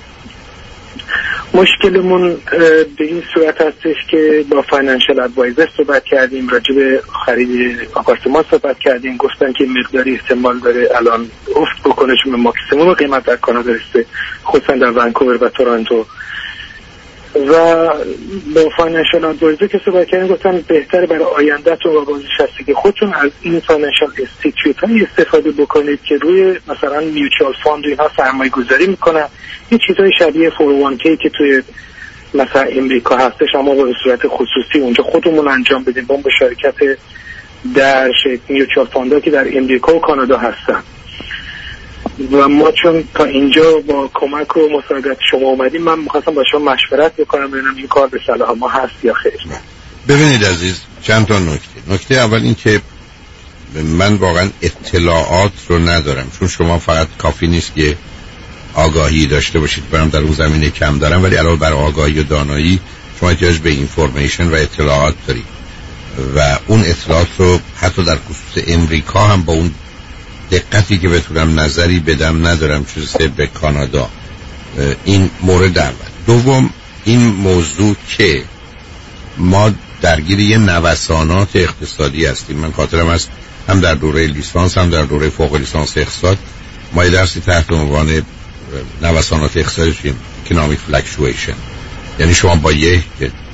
مشکلمون به این صورت هستش که با فاینانشل ادوایزر صحبت کردیم، راجع به خرید آپارتمان صحبت کردیم، گفتن که مقداری احتمال داره الان افت بکنه چون ماکسیموم قیمت در کانادا رسیده، خصوصا در ونکوور و تورنتو. و با فاینانشال ادوایزر که صحبت کردن گفتن بهتره برای آیندهتون و بازنشستگی خودتون از این فاینانشال استیتیوت های استفاده بکنید که روی مثلا میوچوال فاند اینها سرمایه گذاری میکنن. این چیزهای شبیه 401k که توی مثلا امریکا هستش اما به صورت خصوصی اونجا خودمون انجام بدیم با شرکت در میوچوال فاندها که در امریکا و کانادا هستن. و ما چون تا اینجا با کمک و مساعدت شما اومدیم، من می‌خواستم با شما مشورت بکنم ببینم این کار به صلاح ما هست یا خیر. ببینید عزیز، چند تا نکته اول این که من واقعا اطلاعات رو ندارم، چون شما فقط کافی نیست که آگاهی داشته باشید. برام در اون زمینه کم دارم، ولی علاوه بر آگاهی و دانایی شما احتیاج به اینفورمیشن و اطلاعات دارید و اون اطلاعات رو حتی در خصوص امریکا هم با اون دقتی که بتونم نظری بدم ندارم چیزی به کانادا. این مورد اول. دوم، این موضوع که ما درگیر یه نوسانات اقتصادی هستیم. من خاطرم است هم در دوره لیسانس هم در دوره فوق لیسانس اقتصاد ما یه درسی تحت عنوان نوسانات اقتصادی داشتیم، economic fluctuation. یعنی شما با یک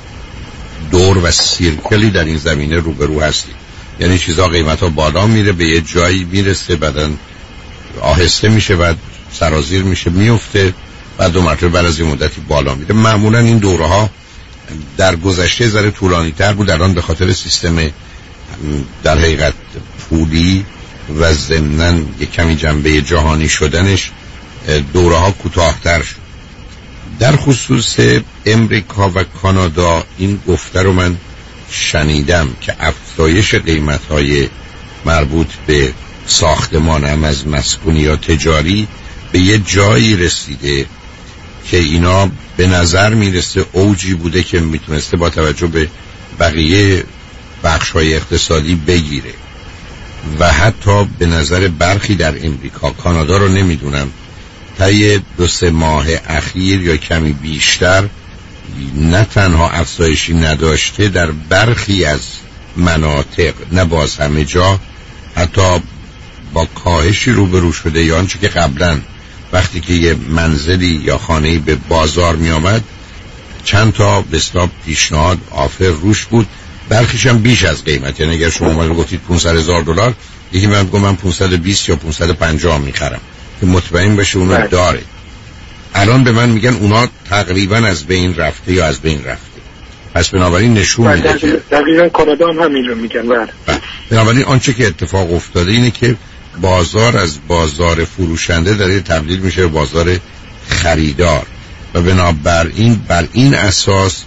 دور و سیرکلی در این زمینه روبرو هستید. یعنی چیزا قیمتا بالا میره، به یه جایی میرسه، بعدن آهسته میشه، بعد سرازیر میشه، میفته، بعد دو مرتبه بعد از این مدتی بالا میره. معمولا این دوره ها در گذشته ذره طولانی تر بود، الان به خاطر سیستم در حقیقت پولی و ضمناً یک کمی جنبه جهانی شدنش دوره ها کوتاه‌تر شد. در خصوص امریکا و کانادا این گفته رو من شنیدم که افزایش قیمت‌های مربوط به ساختمان هم از مسکونی یا تجاری به یه جایی رسیده که اینا به نظر میرسه اوجی بوده که میتونسته با توجه به بقیه بخش‌های اقتصادی بگیره و حتی به نظر برخی در امریکا، کانادا رو نمیدونم، طی 2-3 ماه اخیر یا کمی بیشتر نه تنها افزایشی نداشته، در برخی از مناطق، نه باز همه جا، حتی با کاهشی روبرو شده. یا آنچه که قبلا وقتی که یه منزلی یا خانه‌ای به بازار می آمد چند تا به اصطلاح پیشنهاد آفر روش بود، برخیش هم بیش از قیمت. یعنی اگر شما من گفتید $500,000، یکی من گفت من 520 یا 550 میخرم که مطمئن بشه اونو داره. الان به من میگن اونا تقریبا از بین رفته یا از بین رفته. پس بنابراین نشون میده که دقیقاً کانادا هم همین رو میگن. بنابراین آنچه که اتفاق افتاده اینه که بازار از بازار فروشنده داره تبدیل میشه به بازار خریدار و بنابراین بر این اساس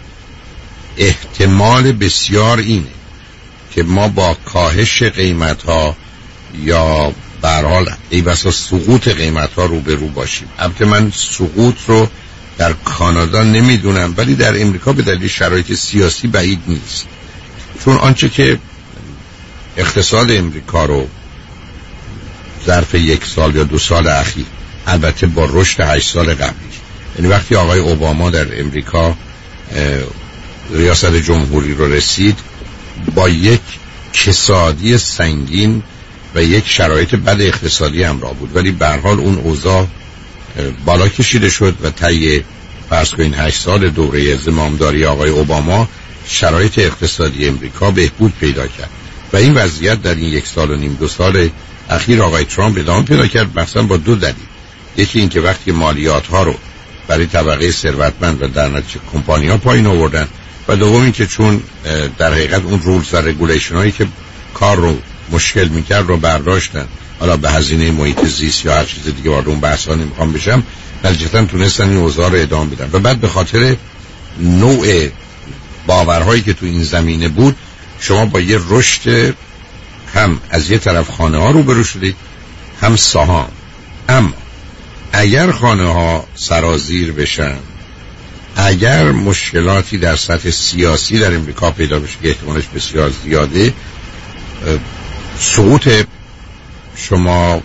احتمال بسیار اینه که ما با کاهش قیمت‌ها یا به هر حال ای بسا سقوط قیمت‌ها روبرو باشیم. البته من سقوط رو در کانادا نمیدونم، ولی در امریکا به دلیل شرایط سیاسی بعید نیست، چون آنچه که اقتصاد امریکا رو ظرف 1 سال یا 2 سال اخیر، البته با رشد 8 سال قبلی، یعنی وقتی آقای اوباما در امریکا ریاست جمهوری رو رسید، با یک کسادی سنگین و یک شرایط بد اقتصادی همراه بود، ولی به هر حال اون اوضاع بالا کشیده شد و طی فرض کنین 8 سال دوره زمامداری آقای اوباما شرایط اقتصادی امریکا بهبود پیدا کرد و این وضعیت در این 1 سال و نیم 2 سال اخیر آقای ترامپ ادامه پیدا کرد، مثلا با 2 دلیل. یکی این که وقتی مالیات ها رو برای طبقه ثروتمند و در نتیجه کمپانی ها پایین آوردن، و دوم این که چون در حقیقت اون رولز و رگولیشن هایی که کار رو مشکل میکرد رو برداشتن، حالا به هزینه محیط زیست یا هر چیز دیگه، وارد اون بحثا نمیخوام بشم، نتیجتاً تونستن این اوضاع رو ادامه بدن. و بعد به خاطر نوع باورهایی که تو این زمینه بود، شما با یه رشد هم از یه طرف خانه ها روبرو شدید، هم سهام. اما اگر خانه ها سرازیر بشن، اگر مشکلاتی در سطح سیاسی در امریکا پیدا بشه که احتمالش بسیار زیاده، سقوط شما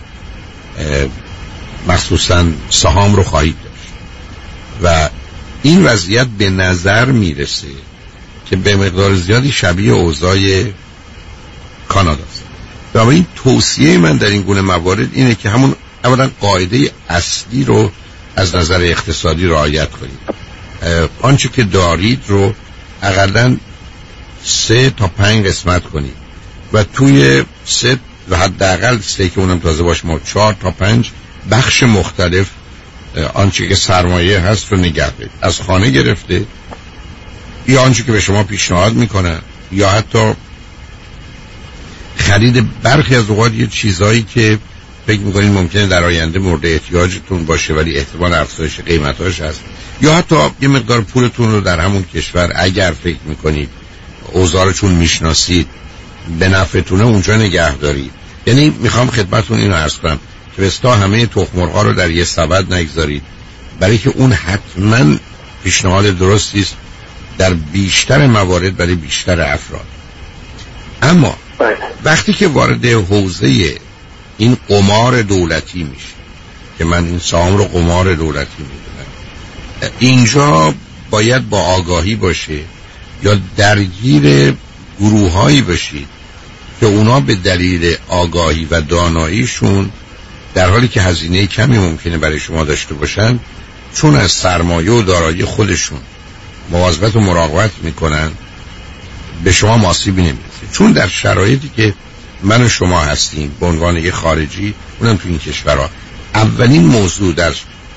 مخصوصا سهام رو خواهید داشت و این وضعیت به نظر میرسه که به مقدار زیادی شبیه اوضاع کانادا است. بنابراین توصیه من در این گونه موارد اینه که همون اولا قاعده اصلی رو از نظر اقتصادی رعایت کنید. آنچه که دارید رو اقلاً 3 تا 5 قسمت کنید و توی 3 و حداقل 3 که اونم تازه باشه ما 4 تا 5 بخش مختلف آنچه که سرمایه هست رو نگه دارید، از خانه گرفته یا آنچه که به شما پیشنهاد میکنن یا حتی خرید برخی از اوقات یه چیزایی که فکر میکنید ممکنه در آینده مورد احتیاجتون باشه ولی احتمال افزایش قیمتاش هست، یا حتی یه مقدار پولتون رو در همون کشور اگر فکر میکنید اوضاعتون میشناسید به نفعتونه اونجا نگه دارید. یعنی میخوام خدمتتون اینو عرض کنم که بستا همه تخم مرغ‌ها رو در یه سبد نگذارید، برای که اون حتما پیشنهاد درستی است در بیشتر موارد برای بیشتر افراد. اما وقتی که وارد حوزه این قمار دولتی میشه که من این سهام رو قمار دولتی میدونم، اینجا باید با آگاهی باشه یا درگیر گروه‌هایی بشید که اونا به دلیل آگاهی و داناییشون در حالی که هزینه کمی ممکنه برای شما داشته باشن، چون از سرمایه و دارایی خودشون مواظبت و مراقبت میکنن به شما آسیبی نمیرسه. چون در شرایطی که من و شما هستیم به عنوان یه خارجی، اونم تو این کشورها، اولین موضوع در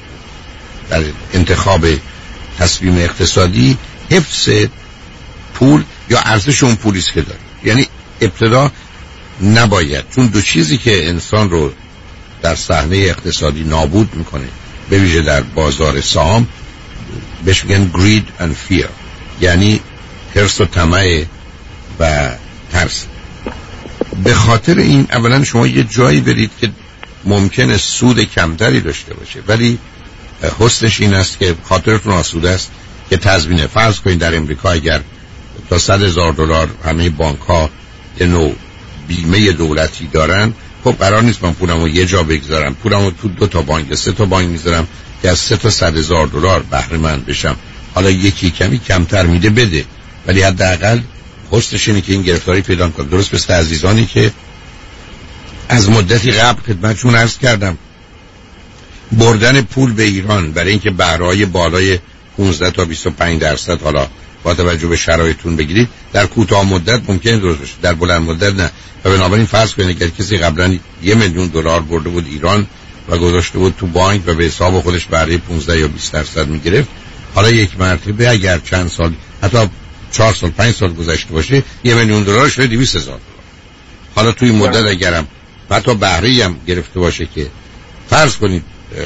انتخاب تصمیم اقتصادی حفظ پول یا ارزش اون پولیست که داره. یعنی ابتدا نباید، چون دو چیزی که انسان رو در صحنه اقتصادی نابود میکنه به ویژه در بازار سهام بهش میگن greed and fear، یعنی حرص و طمع و ترس. به خاطر این اولا شما یه جایی برید که ممکنه سود کمتری داشته باشه ولی حسنش این است که خاطرتون آسوده است که تضمینه. فرض کنید در امریکا اگر تا $100,000 همه بانک ها یه نوع بیمه دولتی دارن، خب قرار نیست من پولمو یه جا بگذارم، پولمو تو 2 تا بانک 3 تا بانک میذارم که از 3 تا $100,000 بهره مند بشم. حالا یکی کمی کمتر میده بده، ولی حداقل حسنش اینه که این گرفتاری پیدا کنه. درست مثل عزیزانی که از مدتی قبل خدمتشون عرض کردم بردن پول به ایران برای اینکه بهره‌های بالای 15 تا 25% حالا با توجه به شرایطتون بگیرید، در کوتاه مدت ممکنه درست بشه، در بلند مدت نه. و بنابراین فرض کنید اگر کسی قبلا $1,000,000 برده بود ایران و گذاشته بود تو بانک و به حساب خودش بهره 15 یا 20% میگرفت، حالا یک مرتبه اگر چند سال حتی 4 سال 5 سال گذشته باشه $1,000,000 شده $200,000. حالا توی مدت اگرم حتی بهره‌ای هم گرفته باشه که فرض کنید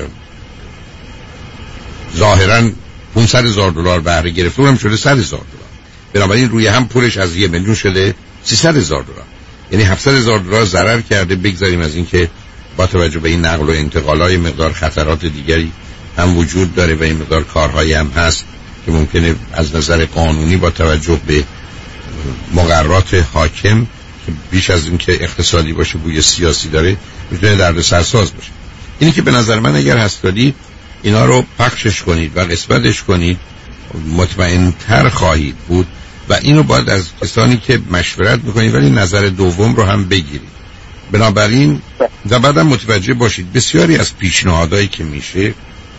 ظاهراً $500,000 بهره گرفته اونم شده $100,000. بنابراین روی هم پولش از $1,000,000 شده $300,000. یعنی $700,000 ضرر کرده. بگذاریم از این که با توجه به این نقل و انتقالای مقدار خطرات دیگری هم وجود داره و این مقدار کارهایی هم هست که ممکنه از نظر قانونی با توجه به مقررات حاکم که بیش از این که اقتصادی باشه بوی سیاسی داره میتونه دردسرساز باشه. اینی که به نظر من اگر هستادی اینا رو پخشش کنید و قسمتش کنید مطمئن‌تر خواهید بود و اینو باید از کسانی که مشورت میکنید ولی نظر دوم رو هم بگیرید. بنابراین و بعدم متوجه باشید بسیاری از پیشنهادایی که میشه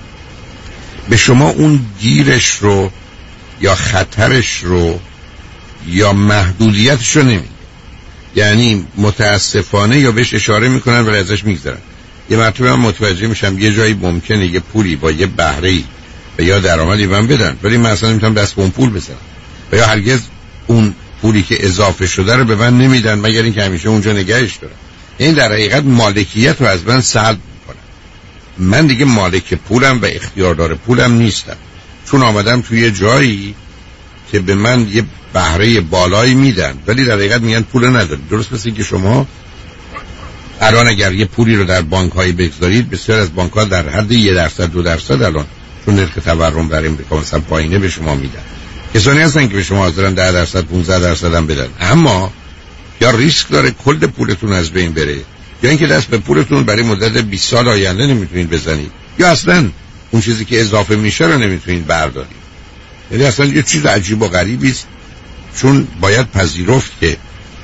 به شما اون گیرش رو یا خطرش رو یا محدودیتش رو نمیگه. یعنی متاسفانه یا بهش اشاره میکنن ولی ازش میگذرن. یه مرتبه من متوجه میشم یه جایی ممکنه یه پولی با یه بهره‌ای و یا درآمدی من بدن ولی من اصلا نمیتونم دست به اون پول بزنم و یا هرگز اون پولی که اضافه شده رو به من نمیدن مگر اینکه همیشه اونجا نگهش دارن. این در حقیقت مالکیت رو از من سلب میکنن. من دیگه مالک پولم و اختیاردار پولم نیستم، چون آمدم توی جایی که به من یه بهره بالایی میدن ولی در حقیقت میگن پول نداری. درست مثل که شما الان اگر یه پولی رو در بانک هایی بگذارید، بسیار از بانک ها در حد 1% 2% الان چون نرخ تورم در امریکا مثلا پایینه به شما میدن. کسانی هستن که به شما حاضرن 10% 15% هم بدن، اما یا ریسک داره کل پولتون از بین بره یا اینکه دست به پولتون برای مدت 20 سال آینده نمیتونید بزنید یا اصلا اون چیزی که اضافه میشه رو نمیتونید بردارید. یعنی اصلا یه چیز عجیب و غریبی است. چون باید پذیرفت که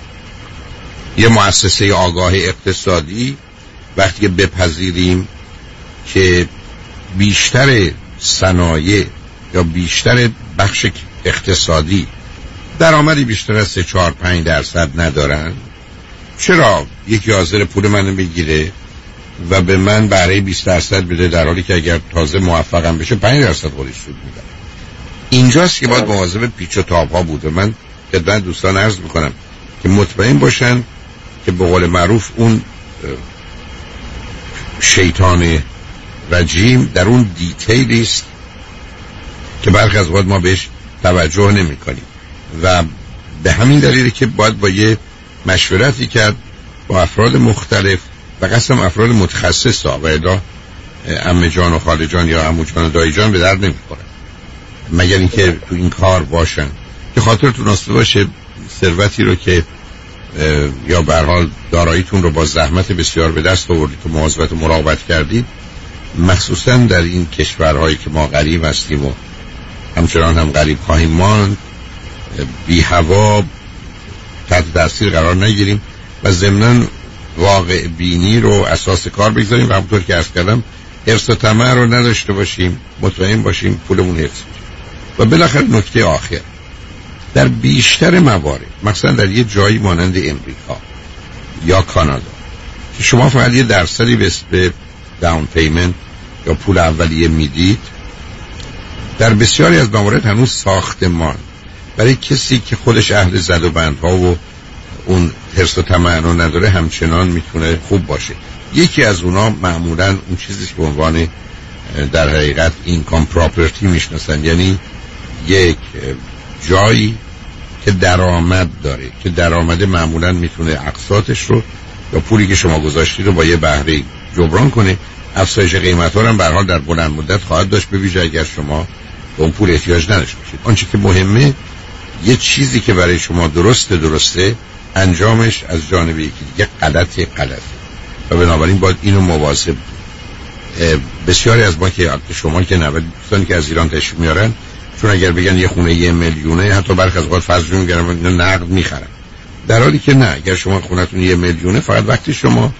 یه مؤسسه آگاه اقتصادی وقتی بپذیریم که بیشتر صنایع یا بیشتر بخش اقتصادی درآمدی بیشتر از 3-4-5% ندارن، چرا یکی حاضر پول منو بگیره و به من بهره 20% بده، در حالی که اگر تازه موفقم بشه 5% خودش سود میده؟ اینجاست که باید مواظب پیچ و تاب ها بود. و من خدمت دوستان عرض میکنم که مطمئن باشن که به قول معروف اون شیطان رجیم در اون دیتیلی است که برخی از وقت ما بهش توجه نمی کنیم و به همین دلیلی که باید با یه مشورتی کرد با افراد مختلف و قسم افراد متخصص ها، و الا عمه جان و خاله جان یا عمو جان و دایی جان به درد نمی خورن مگر اینکه تو این کار باشن. که خاطرتون راسته باشه ثروتی رو که یا به هر حال داراییتون رو با زحمت بسیار به دست آوردید و مواظبت و مراقبت کردید، مخصوصا در این کشورهایی که ما غریب هستیم و همچنان هم غریب خواهیم ماند، بی هوا تحت تاثیر قرار نگیریم و ضمناً واقع بینی رو اساس کار بگذاریم و همونطور که عرض کردم حرص و طمع رو نداشته باشیم، مطمئن باشیم پولمون حفظ میشه. و بالاخره نکته آخر، در بیشتر موارد مثلا در یه جایی مانند امریکا یا کانادا که شما فقط یه درصدی به داون پیمنت یا پول اولیه میدید، در بسیاری از موارد هنوز ساختمان برای کسی که خودش اهل زد و بندها و اون حرص و طمع رو نداره همچنان میتونه خوب باشه. یکی از اونا معمولا اون چیزی که به عنوان در حقیقت اینکام پراپرتی میشناسن، یعنی یک جایی که درآمد داره، که درآمد معمولا میتونه اقساطش رو یا پولی که شما گذاشتید رو با یه بهره جبران کنه. افزایش قیمت ها هم به هر حال در بلند مدت خواهد داشت، به ویژه اگر شما به اون پول احتیاج نداشته باشید. آنچه که مهمه یه چیزی که برای شما درسته انجامش از جانب یکی دیگه غلطه و بنابراین باید اینو مواظب. بسیاری از ما که شما که 90 دوستانی که از ایران تشریف میارن، چون اگر بگن یه خونه 1 میلیونه، حتی برخی از اوقات فرض میگیرن اینو نقد میخرن، در حالی که نه، اگر شما خونتون 1 میلیونه فقط وقتی شما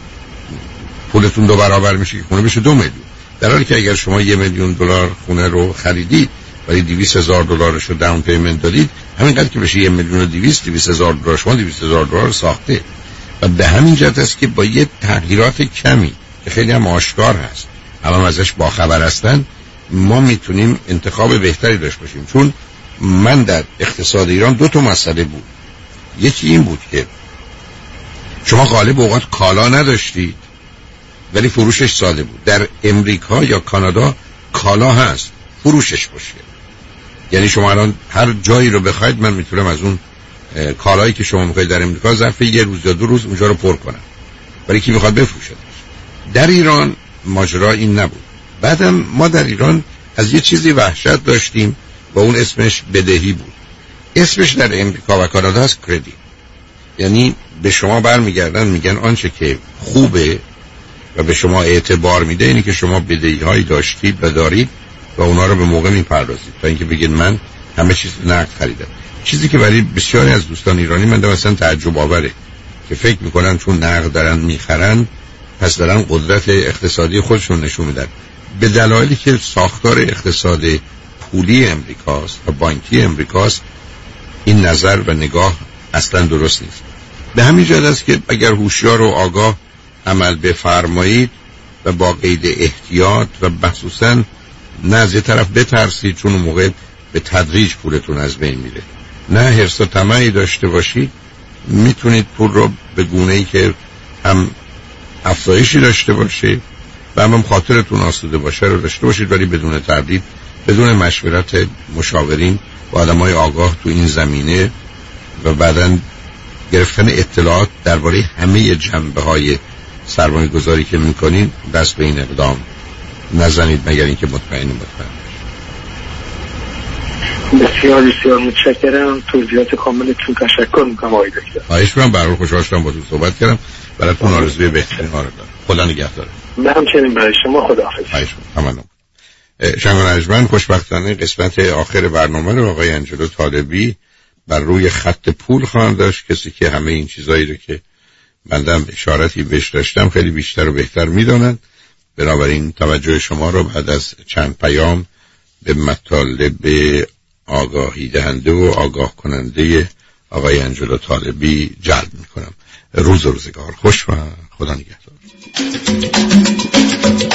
پولتون 2 برابر میشه که خونه بشه 2 میلیون. در حالی که اگر شما $1 میلیون خونه رو خریدید ولی $200,000 رو داون پیمنت دادید، همینقدر که بشه $1,200,000 $200,000 شما $200,000 ساخته. و به همین جهت است که با یه تغییرات کمی که خیلی هم آشکار هست، همه ازش باخبر هستن، ما میتونیم انتخاب بهتری داشته باشیم. چون من در اقتصاد ایران 2 مسئله بود. یکی این بود که شما غالب اوقات کالا نداشتید ولی فروشش ساده بود. در امریکا یا کانادا کالا هست، فروشش باشه. یعنی شما الان هر جایی رو بخواید من میتونم از اون کالایی که شما میخواید در امریکا ظرف 1 روز یا 2 روز اونجا رو پر کنم، برای کی میخواد بفروشه. در ایران ماجرا این نبود. بعدم ما در ایران از یه چیزی وحشت داشتیم و اون اسمش بدهی بود. اسمش در امریکا و کانادا هست کردیت. یعنی به شما برمیگردن میگن آنچه که خوبه و به شما اعتبار میده اینی که شما بدهی هایی داشتید و دارید و اونا رو به موقع میپردازید، تا اینکه بگید من همه چیز نقد خریدم. چیزی که برای بسیاری از دوستان ایرانی من مثلا تعجب آوره که فکر میکنن چون نقد دارن میخرن پس دارن قدرت اقتصادی خودشون نشون میدن، به دلایلی که ساختار اقتصاد پولی امریکاست و بانکی امریکاست. این نظر و نگاه اصلا درست نیست. به همین جهت است که اگر هوشیار و آگاه عمل بفرمایید و با قید احتیاط و مخصوصا نه از یه طرف بترسید، چون اون موقع به تدریج پولتون از بین میره، نه حرص و طمعی داشته باشید، میتونید پول رو به گونه‌ای که هم افزایشی داشته باشه و هم خاطرتون آسوده باشه رو داشته باشید، ولی بدون تردید، بدون مشورت مشاورین و آدمای آگاه تو این زمینه و بعداً گرفتن اطلاعات درباره همه جنبه‌های سرمایه گذاری که میکنین، دست به این اقدام نزنید مگر اینکه مطمئن بسیار بسیار متشکرم. توضیحات کاملتون تشکر میکنم آقای دکتر. خواهش می‌کنم. برای خوشحال شدم با تو صحبت کردم. براتون آرزوی بهترین ها رو دارم. خدا نگهدار. من همچنین برای شما. خداحافظ. خواهش می‌کنم. شنگان عجمن خوشبختانه قسمت آخر برنامه رو آقای انجلو طالبی بر روی خط پول خواهند داشت، کسی که همه این چیزایی رو که بندم اشارتی بهش داشتم خیلی بیشتر و بهتر میدونن. بنابراین توجه شما رو بعد از چند پیام به مطالب آگاهی دهنده و آگاه کننده آقای انجلو طالبی جلب میکنم. روز و روزگار خوش و خدا نگهدار.